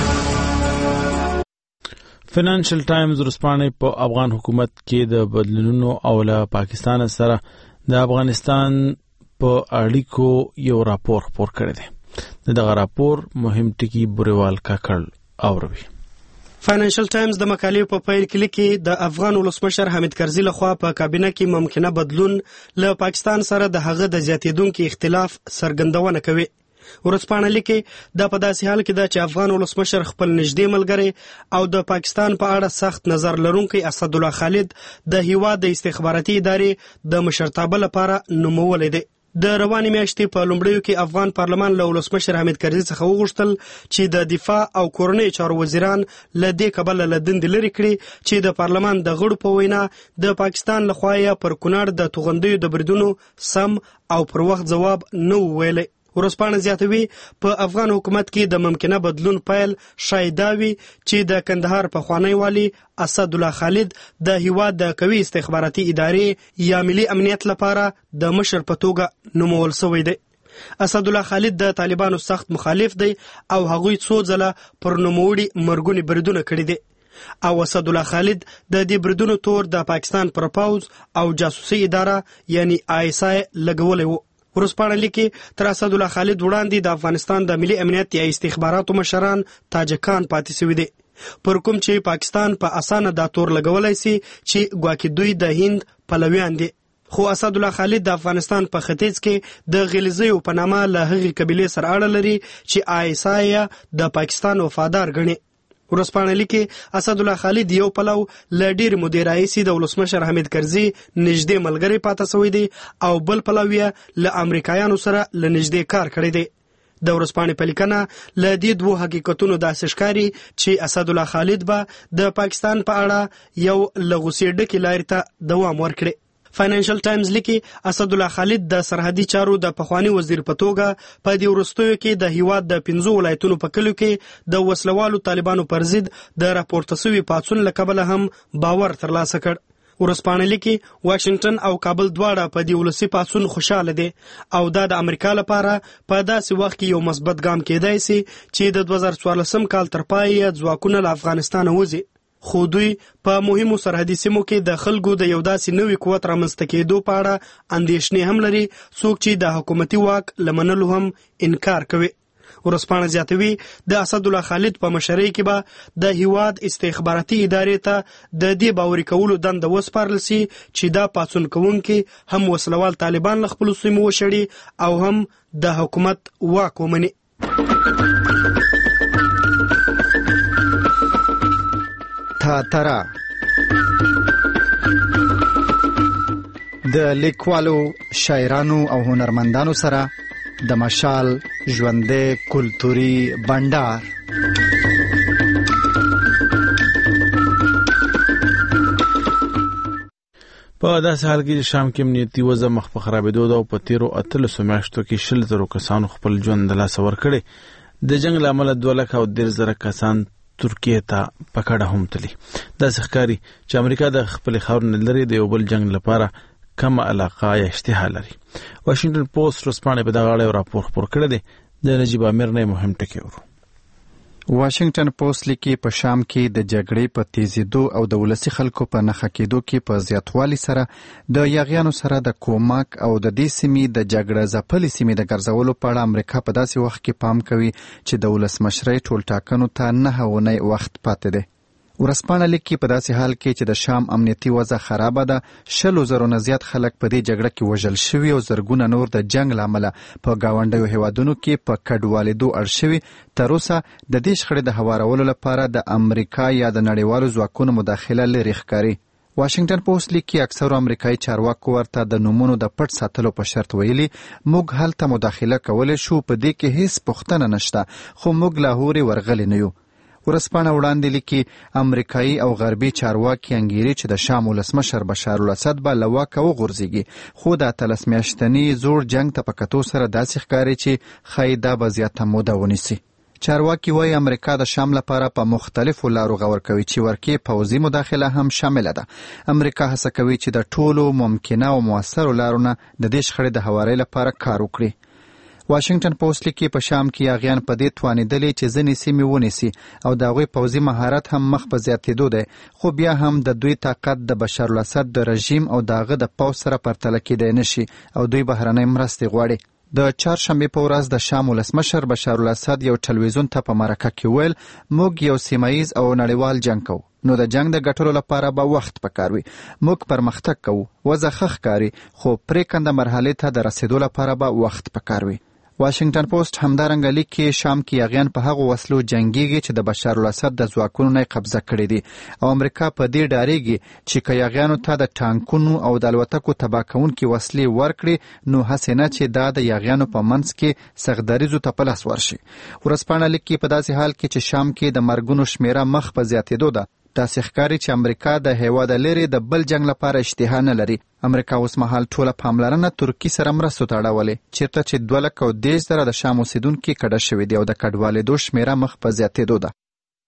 Speaker 1: فینانشل ټایمز ورځپاڼه په افغان حکومت کې د بدلونونو او له پاکستان سره د افغانستان په اړیکو یو راپور خپور کړی دی. دغه راپور مهم ټکی بوریوال کاکړ اوروي.
Speaker 14: فاینانشل ټایمز د مقالې په پیل کې لیکي د افغان ولسمشر حامد کرزي لخوا په کابینه کې ممکنه بدلون له پاکستان سره د هغه د زیاتیدونکو اختلاف څرګندونه کوي. ورځپاڼه لیکي دا په داسې حال کې ده چې افغان ولسمشر خپل نږدې ملګری او د پاکستان په اړه سخت نظر لرونکي اسدالله خالد د هیواد د استخباراتي ادارې د مشرتابه لپاره نومولی دی. د رواني میاشتې په لومړیو کې افغان پارلمان له ولسمشر حامد کرزي څخه وغوښتل چې د دفاع او کورنۍ چارو وزیران له دې کبله له دندې لرې کړي چې د پارلمان د غړو په وینا د پاکستان لخوا یې پر کونړ د توغندیو د بریدونو سم او پر وخت ځواب نه ویلی. ورځپاڼه زیاتوي په افغان حکومت کې د ممکنه بدلون پیل شاید دا وي چې د کندهار پخوانی والي اسدالله خالد د هیواد د قوي استخباراتي ادارې یا ملي امنیت لپاره د مشر په توګه نومول شوی دی. اسدالله خالد د طالبانو سخت مخالف دی او هغوی څو ځله پر نوموړي مرګونی بریدونه کړي دي او اسدالله خالد د دې بریدونو تور د پاکستان پر پوځ او جاسوسي اداره یعنی آی اس آی لګولی و. ورځپاڼه لیکي تر اسدالله خالد وړاندې د افغانستان د ملي امنیت یا استخباراتو مشران تاجکان پاتې شوي دي پر کوم چې پاکستان په اسانه دا تور لګولای شي چې ګواکې دوی د هند پلویان دي. خو اسدالله خالد د افغانستان په ختیځ کې د غلیظیو په نامه له هغې قبیلې سره اړه لري چې آی اس آی د پاکستان وفادار ګڼي. ورځپاڼه لیکي اسدالله خالد یو پلو له ډېرې مودې راهیسې د ولسمشر حامد کرزي نږدې ملګری پاته شوی دی او بل پلو یې له امریکایانو سره له نږدې کار کړی دی. د ورځپاڼې په لیکنه له دې دوو حقیقتونو داسې ښکاري چې اسدالله خالد به د پاکستان په اړه یو له غوسې ډکې لارې ته دوام ورکړي. فاینانشل ټایمز لیکي اسدالله خالد د سرحدي چارو د پخوانی وزیر په توګه په دې وروستیو کې د هیواد د پنځو ولایتونو په کلیو کې د وسلوالو طالبانو پر ضد د راپورته شوي پاڅون له کبله هم باور ترلاسه کړ. ورځپاڼه لیکي واشنگټن او کابل دواړه په دې ولسي پاڅون خوشاله دي او دا د امریکا لپاره په داسې وخت کې یو مثبت ګام کېدای شي چې د دوه زره څوارلسم کال تر پایه ځواکونه له افغانستانه وځي. خو دوی په مهمو سرحدي سیمو کې د خلکو د یو داسې نوي قوت رامنځته کېدو په اړه اندېښنې هم لري څوک چې د حکومتي واک له منلو هم انکار کوي. ورځپاڼه زیاتوي د اسدالله خالد په مشرۍ کې به د هیواد استخباراتي ادارې ته د دې باوري کولو دنده وسپارل شي چې دا پاڅون کوونکي هم وسلوال طالبان له خپلو سیمو وشړي او هم د حکومت واک ومني.
Speaker 13: تا ترا د لیکوالو، شاعرانو او هنرمندانو سره د مشال ژوندې کلتوري بندر.
Speaker 1: په داسې حال کې چې شام کې امنیتي وضع مخ په خرابېدو ده او په تیرو اتلسو میاشتو کې شل زرو کسانو خپل ژوند د لاسه ورکړی. د جنګ له امله دوه لکه او دېرش زره کسان ترکیې ته په کډه هم تللي. داسې ښکاري چې امریکا د خپلې خاورې نه لرې د یو بل جنګ لپاره کمه علاقه یا اشتها لري. واشنګټن پوسټ ورځپاڼې په دغه اړه راپور خپور کړی دی. د نجیب امیر نه مهم ټکي ورو.
Speaker 13: واشنگټن پوسټ لیکي په شام کې د جګړې په تیزیدو او د ولسی خلکو په نخښه کېدو کې په زیاتوالي سره د یاغیانو سره د کومک او د دې سیمې د جګړه ځپلې سیمې د ګرځولو په اړه امریکا په داسې وخت کې پام کوي چې د ولسمشرۍ ټولټاکنو ته نهه اونۍ وخت پاتې دی. ورځپاڼه لیکي په داسې حال کې چې د شام امنیتي وضع خرابه ده، شلو زرو نه زیات خلک په دې جګړه کې وژل شوي او زرګونه نور د جنګ له امله په ګاونډیو هیوادونو کې په کډوالېدو اړ شوي. تر اوسه د دې شخړې د هوارولو لپاره د امریکا یا د نړیوالو ځواکونو مداخله لرې ښکاري. واشنگټن پوسټ لیکي اکثرو امریکایي چارواکو ورته د نومونو د پټ ساتلو په شرط ویلي موږ هلته مداخله کولی شو، په دې کې هیڅ پوښتنه نشته، خو موږ لاهورې ورغلي نه یو. ورځپاڼه وړاندې لیکي امریکایي او غربي چارواکي انګیري چې د شام ولسمشر بشار الاسد به له واکه وغورځېږي، خو د اتلس میاشتني زوړ جنګ ته په کتو سره داسې ښکاري چې ښایي دا به زیاته موده ونیسي. چارواکي وایي امریکا د شام لپاره په مختلفو لارو غور کوي چې ورکې پوځي مداخله هم شامله ده. امریکا هڅه کوي چې د ټولو ممکنه او موثرو لارو نه د دې شخړې د هوارۍ لپاره کار وکړي. واشنگټن پوسټ لیکي په شام کې یاغیان په دې توانېدلي چې ځینې سیمې ونیسي او د هغوی پوځي مهارت هم مخ په زیاتېدو دی، خو بیا هم د دوی طاقت د بشار الاسد د رژیم او د هغه د پوځ سره پرتله کېدی نشي او دوی بهرنۍ مرستې غواړي. د چهارشنبې په ورځ د شام ولسمشر بشار الاسد یو ټلویزیون ته په مرکه کې ویل موږ یو سیمه ییز او نړیوال جنګ کوو، نو د جنګ د ګټلو لپاره به وخت پکار وي. موږ پرمختګ کوو، وضع ښه ښکاري، خو پرېکنده مرحلې ته د رسېدو لپاره به وخت پکار وي. واشنگټن پوسټ همدارنګه لیکي شام کې یاغیان په هغو وسلو جنګیږي چې د بشار الاسد د ځواکونو نه قبضه کړي دي او امریکا په دې ډارېږي چې که یاغیانو ته د ټانکونو او د الوتکو تباه کوونکي وسلې ورکړي نو هسې نه چې دا د یاغیانو په منځ کې سختدریزو ته په لاس ورشي. ورځپاڼه لیکي په داسې حال کې چې شام کې د مرګونو شمیره مخ په زیاتېدو ده، داسې ښکاري چې امریکا د هیواده لرې د بل جنګ لپاره اشتها نه لري. امریکا اوس مهال ټوله پاملرنه ترکیې سره مرستو ته اړولې، چیرته چې دوه لکه او دېرش زره د شام اوسېدونکي کډه شوي دي او د کډوالېدو شمیره مخ په زیاتېدو ده.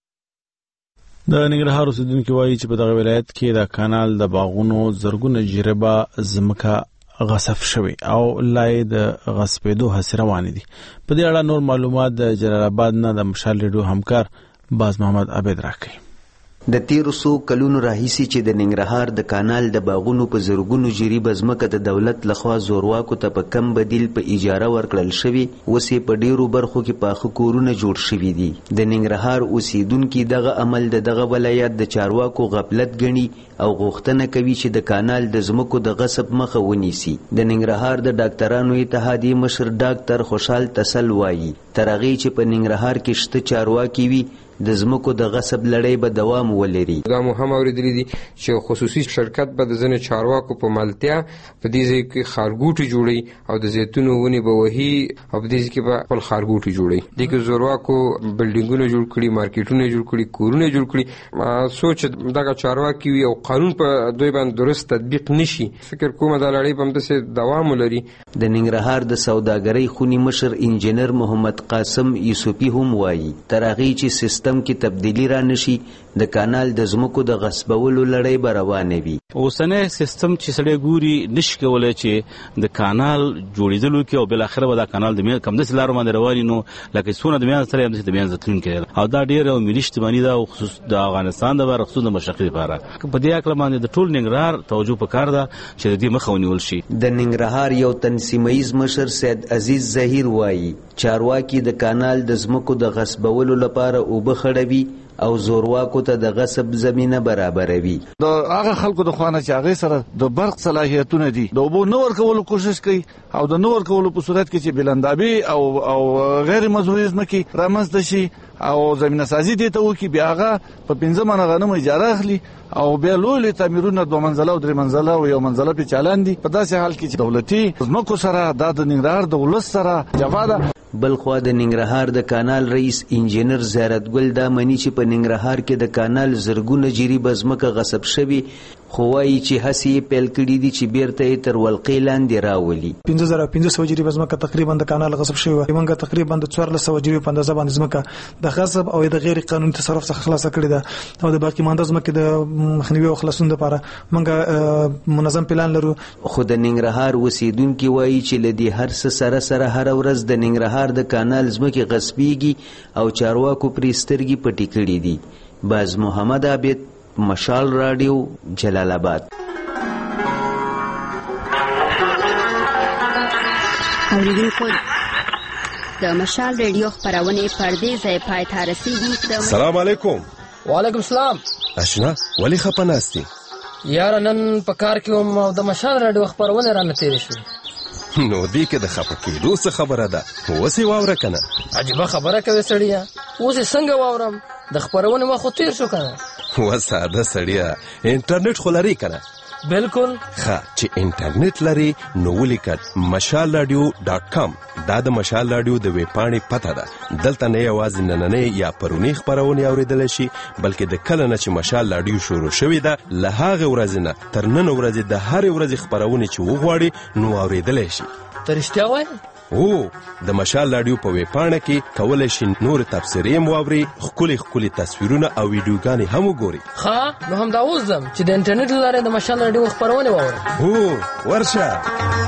Speaker 1: د ننګرهار اوسېدونکي وایي چې په دغه ولایت کې د کانال د باغونو زرګونه جریبه ځمکه غصب شوی او لای د غصبېدو هڅې روانې دي. په دې اړه نور معلومات د جلال آباد نه د مشال ریډیو همکار باز محمد عبید راکوي.
Speaker 15: د تیرو څو کلونو راهیسې چې د ننګرهار د کانال د باغونو په زرګونو جریبه ځمکه د دولت لخوا زورواکو ته په کم بدیل په اجاره ورکړل شوي، اوس یې په ډیرو برخو کې پاخه کورونه جوړ شوي دي. د ننګرهار اوسیدونکي دغه عمل د دغه ولایت د چارواکو غفلت ګڼي او غوښتنه کوي چې د کانال د ځمکو د غصب مخه ونیسي. د ننګرهار د ډاکټرانو اتحادیې مشر ډاکټر خوشحال تسل وایي تر هغې چې په ننګرهار کې شته چارواکي وي د ځمکو د غصب لړۍ به دوام ولري.
Speaker 16: دا مو هم اورېدلي دي چې خصوصي شرکت به د ځینو چارواکو په ملتیا په دې ځای کې ښارګوټي جوړوي او د زیتونو ونې به وهي او په دې ځای کې به خپل ښارګوټي جوړوي. دې کې زورواکو بلډینګونه جوړ کړي، مارکیټونه جوړ کړي، کورونه جوړ کړي. سوچ دغه چارواکي وي او قانون په دوی باندې درست تطبیق نشي. فکر کوم دا لړۍ به همداسې دوام ولري.
Speaker 15: د ننګرهار د سوداګرۍ خوني مشر انجینر محمد قاسم یوسفي هم وایي تر هغې چې سیستم کې تبدیلی را نشي د کانال د ځمکو د غصبولو لړۍ به روانه وي.
Speaker 17: اوسنی سیستم چې سړی ګوري نشي کولی چې د کانال جوړېدلو کې او بالاخره به دا کانال د میانځ کمداسې لارو باندې روان وي، نو لکه څونه د میانځ سره یې همداسې د میانځ تلونکی دی او دا ډېره ملي شتمني ده او خصوص د افغانستان دپاره خصوصا د مشرقي دپاره. په دې هکله باندې د ټول ننګرهار توجه پکار ده چې د دې مخه ونیول شي.
Speaker 15: د ننګرهار یو تنظیمه ییز مشر سید عزیز ظهیر وایي چارواکي کې د کانال د ځمکو د غصبولو لپاره اوبه خړوي او زورواکو ته د غصب زمینه برابروي.
Speaker 10: د هغه خلکو د خوانه چې هغه سره د برق صلاحیتونه دي د اوبو نور کولو کوشش کوي او د نور کولو په صورت کې چې بلندابي او او غیر مزوري ځمکې رامنځته شي او زمینه سازي دي ته وکي بیا هغه په پنځه منه غنم اجاره اخلي او بیا لوی تعمیرونه دوه منزله او درې منزله او یو منزله په چالان دي. په داسې حال کې چې دولتي ځمکو سره د ننګرهار د ولس سره جفا ده.
Speaker 15: بلخوا د ننګرهار د کانال رئیس انجینر زیارت ګل دا مني چې په ننګرهار کې د کانال زرګونه جریبه ځمکه غصب شوي خو وایي چې هڅې یې پیل کړي دي چې بیرته یې تر ولقې لاندې راولي.
Speaker 18: پنځه زره پنځه سوه جریبه ځمکه تقریبا د کانال غصب شوې وه. موږ تقریبا د څوارلس سوه جریبې په اندازه باندې ځمکه د غصب او د غیر قانوني تصرف څخه خلاصه کړې ده او د باقي مانده ځمکې د مخنیوي او خلاصون لپاره موږ منظم پلان لرو.
Speaker 15: خو د ننګرهار اوسیدونکي وایي چې له دې هر څه سره سره هره ورځ د ننګرهار د کانال ځمکې غصبېږي او چارواکو پرې سترګې پټې کړې دي. باز محمد عابد، مشال رادیو، جلال آباد.
Speaker 5: اوریدونکو د مشال رادیو خپرونې پردې ځای پای ته رسیږي.
Speaker 19: سلام علیکم.
Speaker 9: وعلیکم السلام.
Speaker 19: اشنا ولی خپه ناستی؟
Speaker 9: یاره نن په کار کې وم او د مشال رادیو خپرونه رانه تېرې شوې.
Speaker 19: نو دې کې د خپه کېدو څه خبره ده؟ اوس یې واوره که نه؟
Speaker 9: عجیبه خبره کوې سړیه. اوس یې څنګه واورم؟ د خپرونې وخت خو تېر شو که نه؟
Speaker 19: و ساده سړیه، انټرنیټ خو لري که نه؟
Speaker 9: بالکل.
Speaker 19: ښه چې انټرنیټ لري نو ولیکه مشال رادیو ډاټ کام. دا د مشال رادیو د ویبپاڼې پته ده. دلته نه یوازې نننۍ یا پرونی خپرونې اورېدلی شي بلکې د کله نه چې مشال رادیو شروع شوې ده له هغې ورځې نه تر نن ورځې د هرې ورځې خپرونې چې وغواړي نو اورېدلی شي.
Speaker 9: ته رښتیا وایې؟
Speaker 19: او د مشال رادیو په ویبپاڼه کې کولی شي نور تبصرې هم واوري، ښکلي ښکلي تصویرونه او ویډیوګانې هم وګوري.
Speaker 9: ښه نو همدا اوس ځم چې د انټرنیټ له لارې د مشال رادیو خپرونې واورم.
Speaker 19: هو ورشه.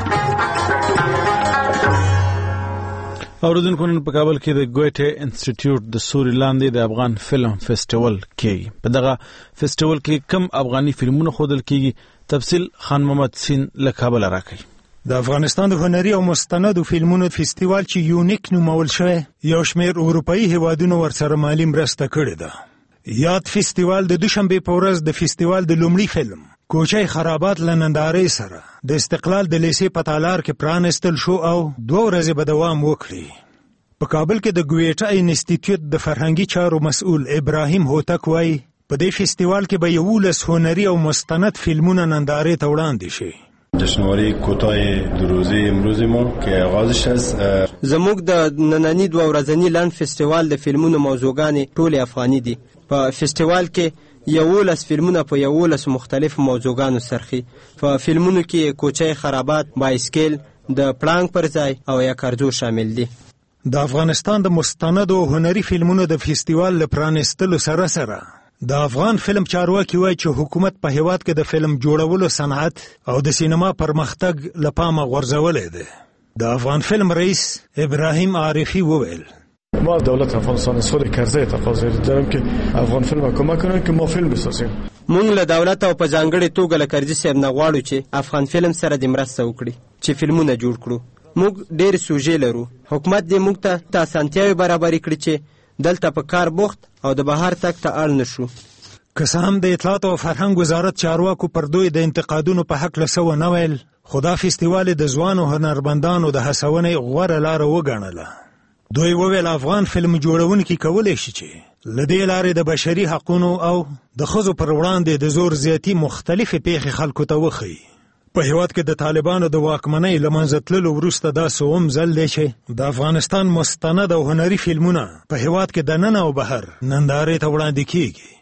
Speaker 1: اوریدونکو نن په کابل کې د ګویټه انسټیټیوټ د سوري لاندې د افغان فلم فیسټیوال کې په دغه فیسټیوال کې کم افغاني فلمونه ښودل کیږي. تفصیل خان محمد سین له کابل راکړي.
Speaker 21: د افغانستان د هنري او مستندو فلمونو فیسټیوال چې یونیک نومول شوی یو شمېر اروپایي هیوادونو ورسره مالي مرسته کړې ده. یاد فیسټیوال د دوشنبې په ورځ د فیسټیوال د لومړي فلم کوچای خرابات له نندارې سره د استقلال د لیسې په تالار کې پرانستل شو او دوه ورځې به دوام وکړي. په کابل کې د ګویټه انسټیټیوټ د فرهنګي چارو مسؤل ابراهیم هوتک وایي په دې فیسټیوال کې به یولس هنري او مستند فلمونه نندارې ته وړاندې شي.
Speaker 22: جشنواره کوتاه دو روزه امروز ما که آغازش است
Speaker 23: زموږ د نننی دوه ورځنی لنډ فیسټیوال د فلمونو موضوعګانې ټولې افغاني دي. په فیسټیوال کې یولس فلمونه په یولس مختلفو موضوعګانو سرخي. په فلمونو کې کوچای خرابات، بایسکل، د پړانګ پر ځای او یکارجو شامل دي.
Speaker 21: د افغانستان د مستندو هنري فلمونو د فیسټیوال له پرانستلو سره سره د افغان فلم چارواکي وایي چې حکومت په هیواد کې د فلم جوړولو صنعت او د سینما پرمختګ له پامه غورځولی دی. د افغان فلم رئیس ابراهیم عارفی وویل
Speaker 22: ما دولت افغانستان سود کرزه تقاضا دارم که افغان فیلم کمک کنه که ما فیلم بسازیم.
Speaker 23: مونږ له دولت او په ځانګړې توګه له کرزي صاحب نه غواړو چې افغان فلم سره د مرسته وکړي چې فلمونه جوړ کړو. موږ ډېر سوژې لرو. حکومت دې موږ ته اسانتیاوې برابرې کړي چې دلته په کار بوخت او د بهر تک ته اړ نشو.
Speaker 21: که څه هم د اطلاعات او فرهنګ وزارت چارواکو پر دوی د انتقادونو په هکله څه ونه ویل، خو دا فیسټیوال د ځوانو هنرمندانو د هڅونې غوره لاره وګڼله. دوی وویل افغان فلم جوړونکي کولی شي چې له دې لارې د بشري حقونو او د ښځو پر وړاندې د زور زیاتي مختلفې پیښې خلکو ته وښیي. په هیواد کې د طالبانو د واکمنۍ له منځه تللو وروسته دا څوم ځل دی چې د افغانستان مستند او هنري فلمونه په هیواد کې دننه او بهر نندارې ته وړاندې کیږي.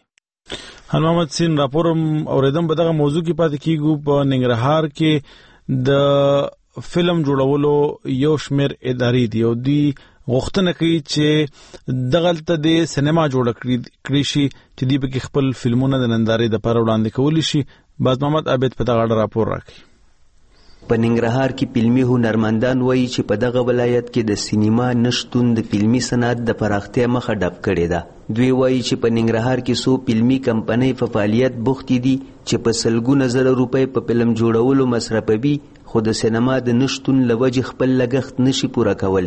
Speaker 1: خان محمد سین راپور اوریدم په دغه موضوع کې پاتې کیږو. په ننګرهار کې د فلم جوړولو یو شمېر ادارې دي او دوی غوښتنه کوي چې دغلته د سینما جوړه کړي شي چې دوی پکې خپل فلمونه د نندارې دپاره وړاندې کولی شي. باز محمد عابد په دغه اړه راپور راکړي.
Speaker 15: په ننګرهار کې فلمي هنرمندان وایي چې په دغه ولایت کې د سینما نشتون د فلمي صنعت د پراختیا مخه ډپ کړې ده. دوی وایي چې په ننګرهار کې څو فلمي کمپنۍ په فعالیت بوختې دي چې په سلګونه زره روپۍ په فلم جوړولو مصرفوي، خو د سینما د نشتون له وجې خپل لګښت نشي پوره کولی.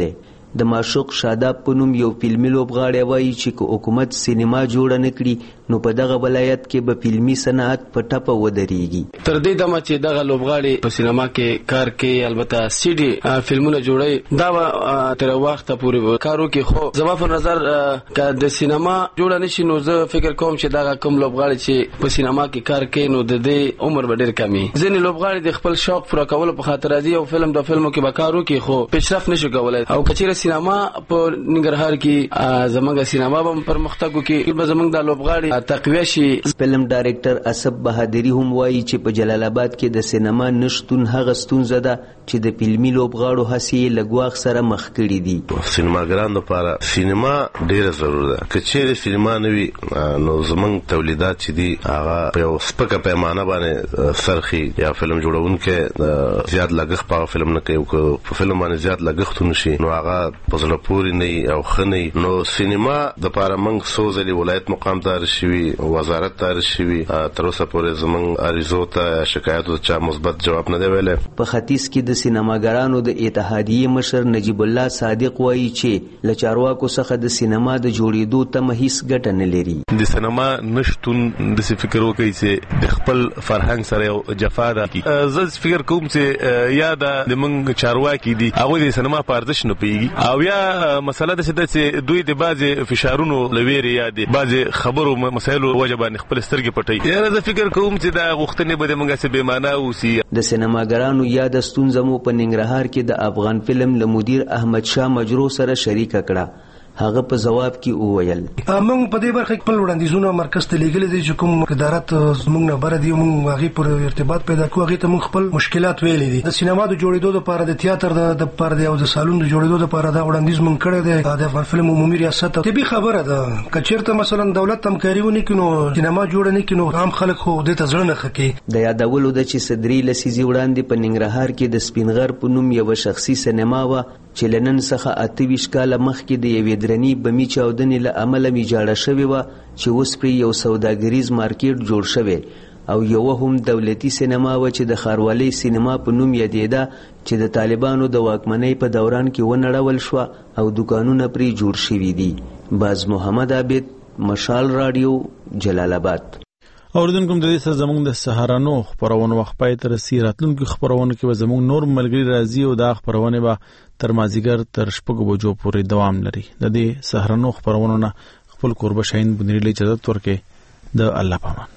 Speaker 15: د معشوق شاداب په نوم یو فلمي لوبغاړی وایي چې که حکومت سینما جوړه نه کړي نو په دغه ولایت کې به فلمي صنعت په ټپه ودرېږي.
Speaker 2: تر دې دمه چې دغه لوبغاړي په سینما کې کار کوي، البته سی ډي فلمونه جوړوي، دا به تر وخته پورې کار وکړي. خو زما په نظر که د سینما جوړه نشي نو زه فکر کوم چې دغه کوم لوبغاړي چې په سینما کې کار کوي نو د دې عمر به ډېر کمي. ځینې لوبغاړي د خپل شوق پوره کولو په خاطر راځي او فلم د فلمو کې به کار وکړي خو پیشرفت نشي کولی. او که چېرې سینما په ننګرهار کې زمونږ سینما به پرمختګ وکړي، به زمونږ د لوبغاړي تقویه شي.
Speaker 15: فلم ډایرکټر اسب بهادري هم وایي چې په جلال آباد کې د سینما نشتون هغه ستونزه ده چې د فلمي لوبغاړو هڅې له ګواښ سره مخ کړي دي.
Speaker 3: سینماګرانو لپاره سینما ډېره ضروري ده. که چېرې سینما نه وي نو زمونږ تولیدات چې دي هغه په یو سپکه پیمانه باندې سرخي، یا فلم جوړونکي زیات لګښت په فلم نه کوي، په فلم باندې زیات لګښت نشي نو هغه په زړه پورې نه او ښه نه. نو سینما د لپاره موږ څو ځلې ولایت مقام ته رسېدلي، وزارت ته رسېدلي، تر اوسه پورې زموږ عریضو ته شکایتو ته چا مثبت جواب نه دی ویلی.
Speaker 15: په ختیځ کې د سینماګرانو د اتحادیې مشر نجیب الله صادق وایي چې له چارواکو څخه د سینما د جوړېدو تمه هیڅ ګټه نه لري.
Speaker 4: د سینما نشتون داسې فکر وکړي چې د خپل فرهنګ سره یو جفا ده. زه فکر کوم چې یا د موږ چارواکي دي هغوی د سینما په ارزښت نه پوهېږي، او یا مسله داسې ده چې دوی د بعضې فشارونو له ویرې یا د بعضې خبرو مسایلو وجه باندې خپل سترګې پټوي. یاره زه فکر کوم چې دا غوښتنې به د موږ هسې بې معنا اوسي.
Speaker 15: د سینماګرانو یاده ستونزه مو په ننګرهار کې د افغان فلم له مدیر احمد شاه مجرو سره شریکه کړه. هغه په جواب کې وویل
Speaker 11: موږ په دې برخه کې خپل وړاندیزونه مرکز ته لیږلي دي چې کوم ادارات زموږ نه بره دي، موږ هغې پورې ارتباط پیدا کوو، هغې ته موږ خپل مشکلات ویلي دي. د سینما د جوړېدو دپاره، د تیاتر دپاره او د سالون د جوړېدو دپاره دا وړاندیز موږ کړی دی د افغان فلم عمومي ریاست. طبي خبره ده که چېرته مثلا دولت همکاري ونه کړي نو سینما جوړه نه کړي نو عام خلک خو دې ته زړه نه ښه کوي.
Speaker 15: د یادولو ده چې څه درې لسیزې وړاندې په ننګرهار کې د سپین غر په نوم یوه شخصي سینما وه چې له نن څخه اته ویشت کاله مخکې د یوې درنې بمي چاودنې له امله ویجاړه شوې وه چې اوس پرې یو سوداګریز مارکیټ جوړ شوی، او یوه هم دولتي سینما وه چې د ښاروالۍ سینما په نوم یادېده چې د طالبانو د واکمنۍ په دوران کې ونړول شوه او دوکانونه پرې جوړ شوي دي. باز محمد عابد، مشال راډیو، جلال آباد.
Speaker 1: اوریدونکو د دې سره زموږ د سهارانو خپرونو وخت پای ته رسېږي. راتلونکو خپرونو کې به زموږ نور ملګري راځي او دا خپرونې به تر مازدیګر تر شپږو بجو پورې دوام لري. د دې سهارانو خپرونو نه خپل کوربه شاهین بنیري له اجازه ورکړي. د الله پامان.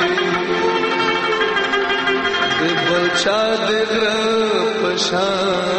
Speaker 20: چا د غره پشان